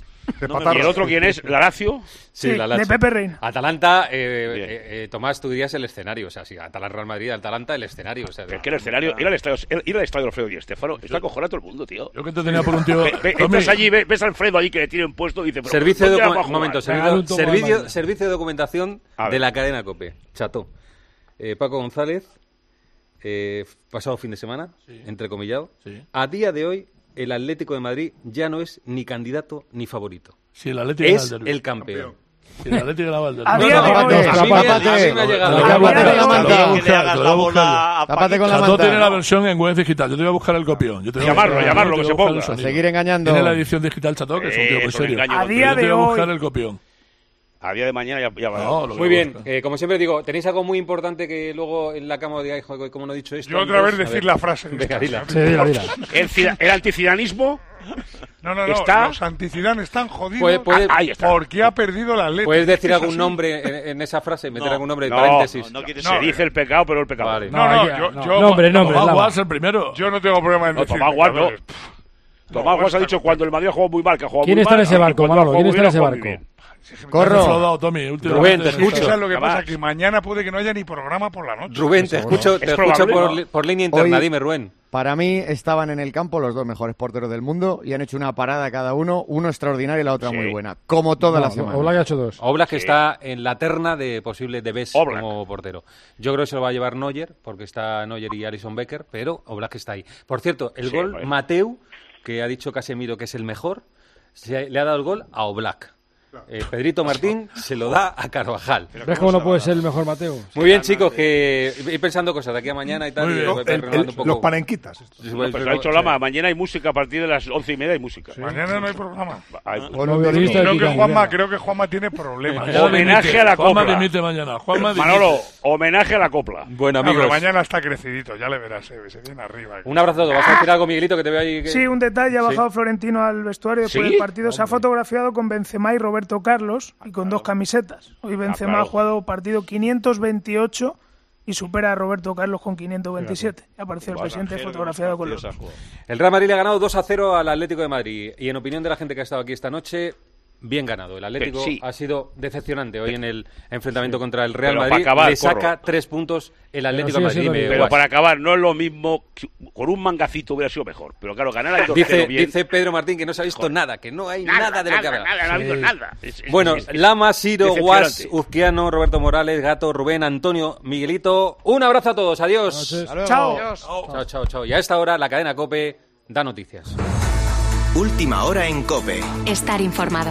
No, ¿y el otro quién es? ¿La Lazio? Sí, sí la Lazio. De Pepe Reina. Atalanta, eh, eh, eh, Tomás, tú dirías el escenario. O sea, sí, Atalanta, Real Madrid, Atalanta, el escenario. O sea, es que el escenario, ir al estadio, ir al estadio de Alfredo Di Stéfano, está acojonado a todo el mundo, tío. Yo que te tenía por un tío. Ve, ve, entras allí, ves, ves a Alfredo ahí que le tienen puesto y dice. Pero, servicio de docu- un momento, servicio, servicio, servicio de documentación de la cadena COPE. Chato. Eh, Paco González. Eh, pasado fin de semana, sí. entrecomillado. Sí. A día de hoy, el Atlético de Madrid ya no es ni candidato ni favorito. Sí, el Atlético es el, el campeón. Sí, el Atlético ganaba el derbi. A día de hoy, me ha llegado. Tápate con la manta. No tiene la versión en web digital. Yo te voy a buscar el copión. Yo te voy a llamarlo, llamarlo, que se ponga. Seguir engañando. Tiene la edición digital, Chato, que es un tío muy serio. A día de hoy. Yo te voy a buscar el copión. A día de mañana ya, ya va. No, muy bien, eh, como siempre digo, tenéis algo muy importante que luego en la cama digáis, como no he dicho esto. Yo otra vez decir la frase. Venga, dila. Sí, dila, dila. El, el anticidanismo. No, no, no. ¿Está? Los anticidanos están jodidos puede, puede, ah, ahí está. porque ha perdido la letra. ¿Puedes decir algún nombre en, en esa frase? ¿Meter no, algún nombre de no, paréntesis? No, no, no se dice el pecado, pero el pecado. Vale. No, no, no, yo, no. yo, nombre, nombre. Tomás Guas el primero. Yo no tengo problema en no, decir Tomás Guas no. pero... Tomás Guas ha dicho cuando el Madrid ha jugado muy mal, que ha jugado ¿Quién muy está mal, en ese barco, Manolo? ¿Quién está en ese barco? Corro. Tommy, Rubén, te escucho. ¿Sabes lo que pasa? Que mañana puede que no haya ni programa por la noche. Rubén, te escucho, te escucho por, ¿no? por línea interna. Hoy, Dime, Rubén. Para mí estaban en el campo los dos mejores porteros del mundo y han hecho una parada cada uno, uno extraordinario y la otra sí. muy buena, como toda no, la semana. Oblak ha hecho dos. Oblak que sí. está en la terna de posibles de Bes como portero. Yo creo que se lo va a llevar Neuer, porque está Neuer y Alisson Becker, pero Oblak está ahí. Por cierto, el sí, gol, bueno. Mateu, que ha dicho Casemiro que es el mejor, se, le ha dado el gol a Oblak. Eh, Pedrito Martín se lo da a Carvajal. ¿Ves cómo no puede ser el mejor Mateo? Muy bien, chicos, que ir pensando cosas de aquí a mañana y tal. Y el, el, el, un poco. Los panenquitas. No, pues lo ha dicho Lama, mañana hay música a partir de las once y media hay música. Sí. Mañana no hay programa. Hay, bueno, creo, creo, que Juanma, creo que Juanma tiene problemas. Homenaje a la copla. Juanma dimite mañana. Juanma dimite. Manolo, homenaje a la copla. Bueno, amigos. No, pero mañana está crecidito, ya le verás, eh, se viene arriba. Un abrazo a todos. ¿Vas a decir algo, Miguelito, que te veo ahí? Que... Sí, un detalle. Ha bajado sí. Florentino al vestuario después ¿Sí? del partido. Se ha fotografiado con Benzema y Roberto Carlos y con dos camisetas. Hoy Benzema ah, claro. ha jugado partido quinientos veintiocho y supera a Roberto Carlos con quinientos veintisiete. Apareció el presidente fotografiado con los... El Real Madrid le ha ganado dos a cero al Atlético de Madrid. Y en opinión de la gente que ha estado aquí esta noche, bien ganado. El Atlético sí. ha sido decepcionante hoy en el enfrentamiento sí. contra el Real pero Madrid. Acabar, le saca corro. tres puntos el Atlético de Madrid. Me, pero para acabar, no es lo mismo. Con un mangacito hubiera sido mejor. Pero claro, ganar al dice, bien. Dice Pedro Martín que no se ha visto Joder. nada, que no hay nada, nada de lo que habla. Nada, nada, sí. nada. Es, es, bueno, es, es, Lama, Siro, Guas, Uzquiano, Roberto Morales, Gato, Rubén, Antonio, Miguelito. Un abrazo a todos. Adiós. Chao. Chao, chao, chao. Y a esta hora la cadena COPE da noticias. Última hora en COPE. Estar informado.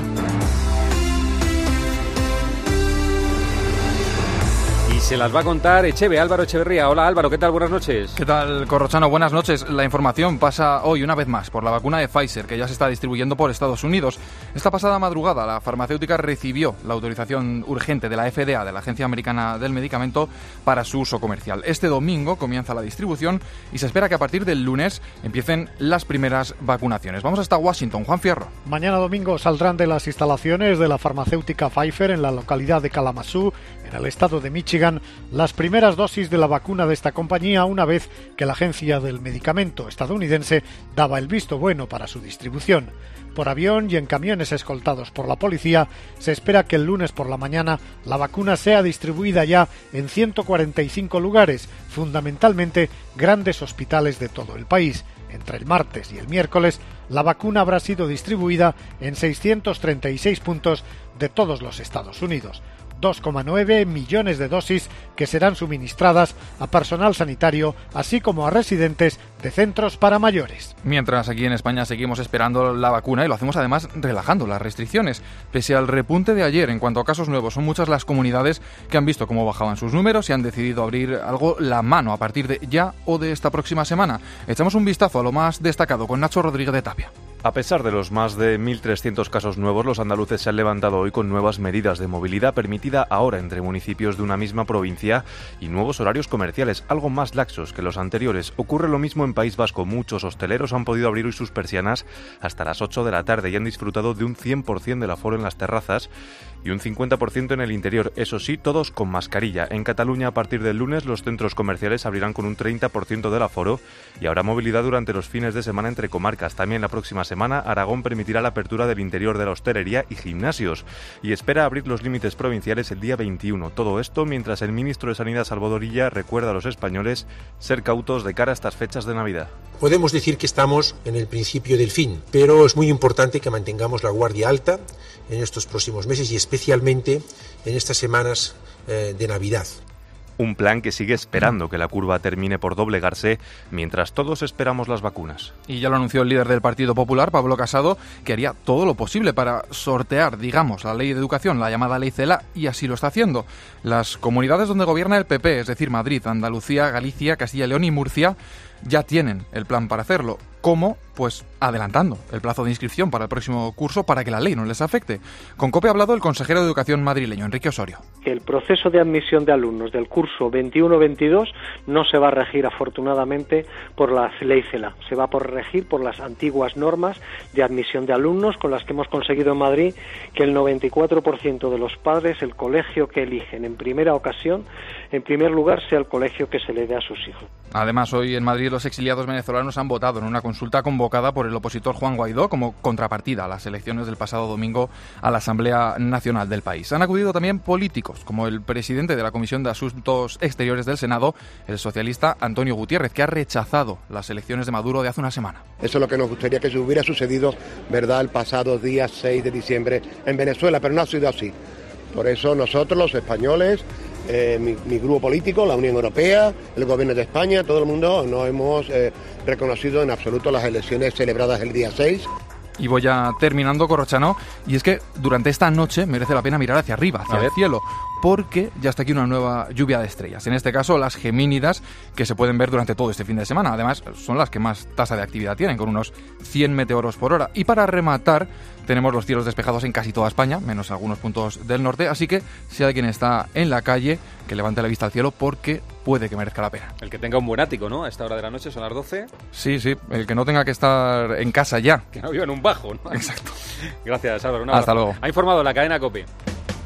Y se las va a contar Echeve, Álvaro Echeverría. Hola Álvaro, ¿qué tal? Buenas noches. ¿Qué tal, Corrochano? Buenas noches. La información pasa hoy una vez más por la vacuna de Pfizer, que ya se está distribuyendo por Estados Unidos. Esta pasada madrugada la farmacéutica recibió la autorización urgente de la F D A, de la Agencia Americana del Medicamento, para su uso comercial. Este domingo comienza la distribución y se espera que a partir del lunes empiecen las primeras vacunaciones. Vamos hasta Washington. Juan Fierro. Mañana domingo saldrán de las instalaciones de la farmacéutica Pfizer en la localidad de Kalamazoo, en el estado de Michigan, las primeras dosis de la vacuna de esta compañía, una vez que la Agencia del Medicamento estadounidense daba el visto bueno para su distribución. Por avión y en camiones escoltados por la policía, se espera que el lunes por la mañana la vacuna sea distribuida ya en ciento cuarenta y cinco lugares, fundamentalmente grandes hospitales de todo el país. Entre el martes y el miércoles, la vacuna habrá sido distribuida en seiscientos treinta y seis puntos de todos los Estados Unidos. dos coma nueve millones de dosis que serán suministradas a personal sanitario, así como a residentes de centros para mayores. Mientras aquí en España seguimos esperando la vacuna y lo hacemos además relajando las restricciones. Pese al repunte de ayer en cuanto a casos nuevos, son muchas las comunidades que han visto cómo bajaban sus números y han decidido abrir algo la mano a partir de ya o de esta próxima semana. Echamos un vistazo a lo más destacado con Nacho Rodríguez de Tapia. A pesar de los más de mil trescientos casos nuevos, los andaluces se han levantado hoy con nuevas medidas de movilidad permitida ahora entre municipios de una misma provincia y nuevos horarios comerciales, algo más laxos que los anteriores. Ocurre lo mismo en País Vasco. Muchos hosteleros han podido abrir hoy sus persianas hasta las ocho de la tarde y han disfrutado de un cien por ciento del aforo en las terrazas y un cincuenta por ciento en el interior. Eso sí, todos con mascarilla. En Cataluña, a partir del lunes, los centros comerciales abrirán con un treinta por ciento del aforo y habrá movilidad durante los fines de semana entre comarcas. También la próxima semana, Aragón permitirá la apertura del interior de la hostelería y gimnasios y espera abrir los límites provinciales el día veintiuno. Todo esto mientras el ministro de Sanidad, Salvador Illa, recuerda a los españoles ser cautos de cara a estas fechas de Navidad. Podemos decir que estamos en el principio del fin, pero es muy importante que mantengamos la guardia alta en estos próximos meses y especialmente en estas semanas eh, de Navidad. Un plan que sigue esperando que la curva termine por doblegarse mientras todos esperamos las vacunas. Y ya lo anunció el líder del Partido Popular, Pablo Casado, que haría todo lo posible para sortear, digamos, la ley de educación, la llamada ley CELA, y así lo está haciendo. Las comunidades donde gobierna el P P, es decir, Madrid, Andalucía, Galicia, Castilla y León y Murcia, ya tienen el plan para hacerlo. ¿Cómo? Pues adelantando el plazo de inscripción para el próximo curso para que la ley no les afecte. Con COPE ha hablado el consejero de Educación madrileño, Enrique Osorio. El proceso de admisión de alumnos del curso veintiuno veintidós no se va a regir afortunadamente por la ley CELA, se va a regir por las antiguas normas de admisión de alumnos con las que hemos conseguido en Madrid que el noventa y cuatro por ciento de los padres, el colegio que eligen en primera ocasión, en primer lugar sea el colegio que se le dé a sus hijos. Además, hoy en Madrid los exiliados venezolanos han votado en una consulta convocada por el opositor Juan Guaidó como contrapartida a las elecciones del pasado domingo a la Asamblea Nacional del país. Han acudido también políticos, como el presidente de la Comisión de Asuntos Exteriores del Senado, el socialista Antonio Gutiérrez, que ha rechazado las elecciones de Maduro de hace una semana. Eso es lo que nos gustaría que se hubiera sucedido, ¿verdad?, el pasado día seis de diciembre en Venezuela, pero no ha sido así. Por eso nosotros, los españoles, Eh, mi, mi grupo político, la Unión Europea, el Gobierno de España, todo el mundo no hemos eh, reconocido en absoluto las elecciones celebradas el día seis. Y voy ya terminando, Corrochano, y es que durante esta noche merece la pena mirar hacia arriba, hacia el cielo, porque ya está aquí una nueva lluvia de estrellas. En este caso, las gemínidas, que se pueden ver durante todo este fin de semana. Además, son las que más tasa de actividad tienen, con unos cien meteoros por hora. Y para rematar, tenemos los cielos despejados en casi toda España, menos algunos puntos del norte. Así que, si alguien está en la calle, que levante la vista al cielo, porque puede que merezca la pena. El que tenga un buen ático, ¿no? A esta hora de la noche, son las doce. Sí, sí, el que no tenga que estar en casa ya. Que no viva en un bajo, ¿no? Exacto. Gracias, Álvaro. Hasta luego. Ha informado la cadena COPE.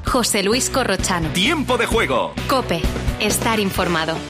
José Luis Corrochano. Tiempo de juego. COPE. Estar informado.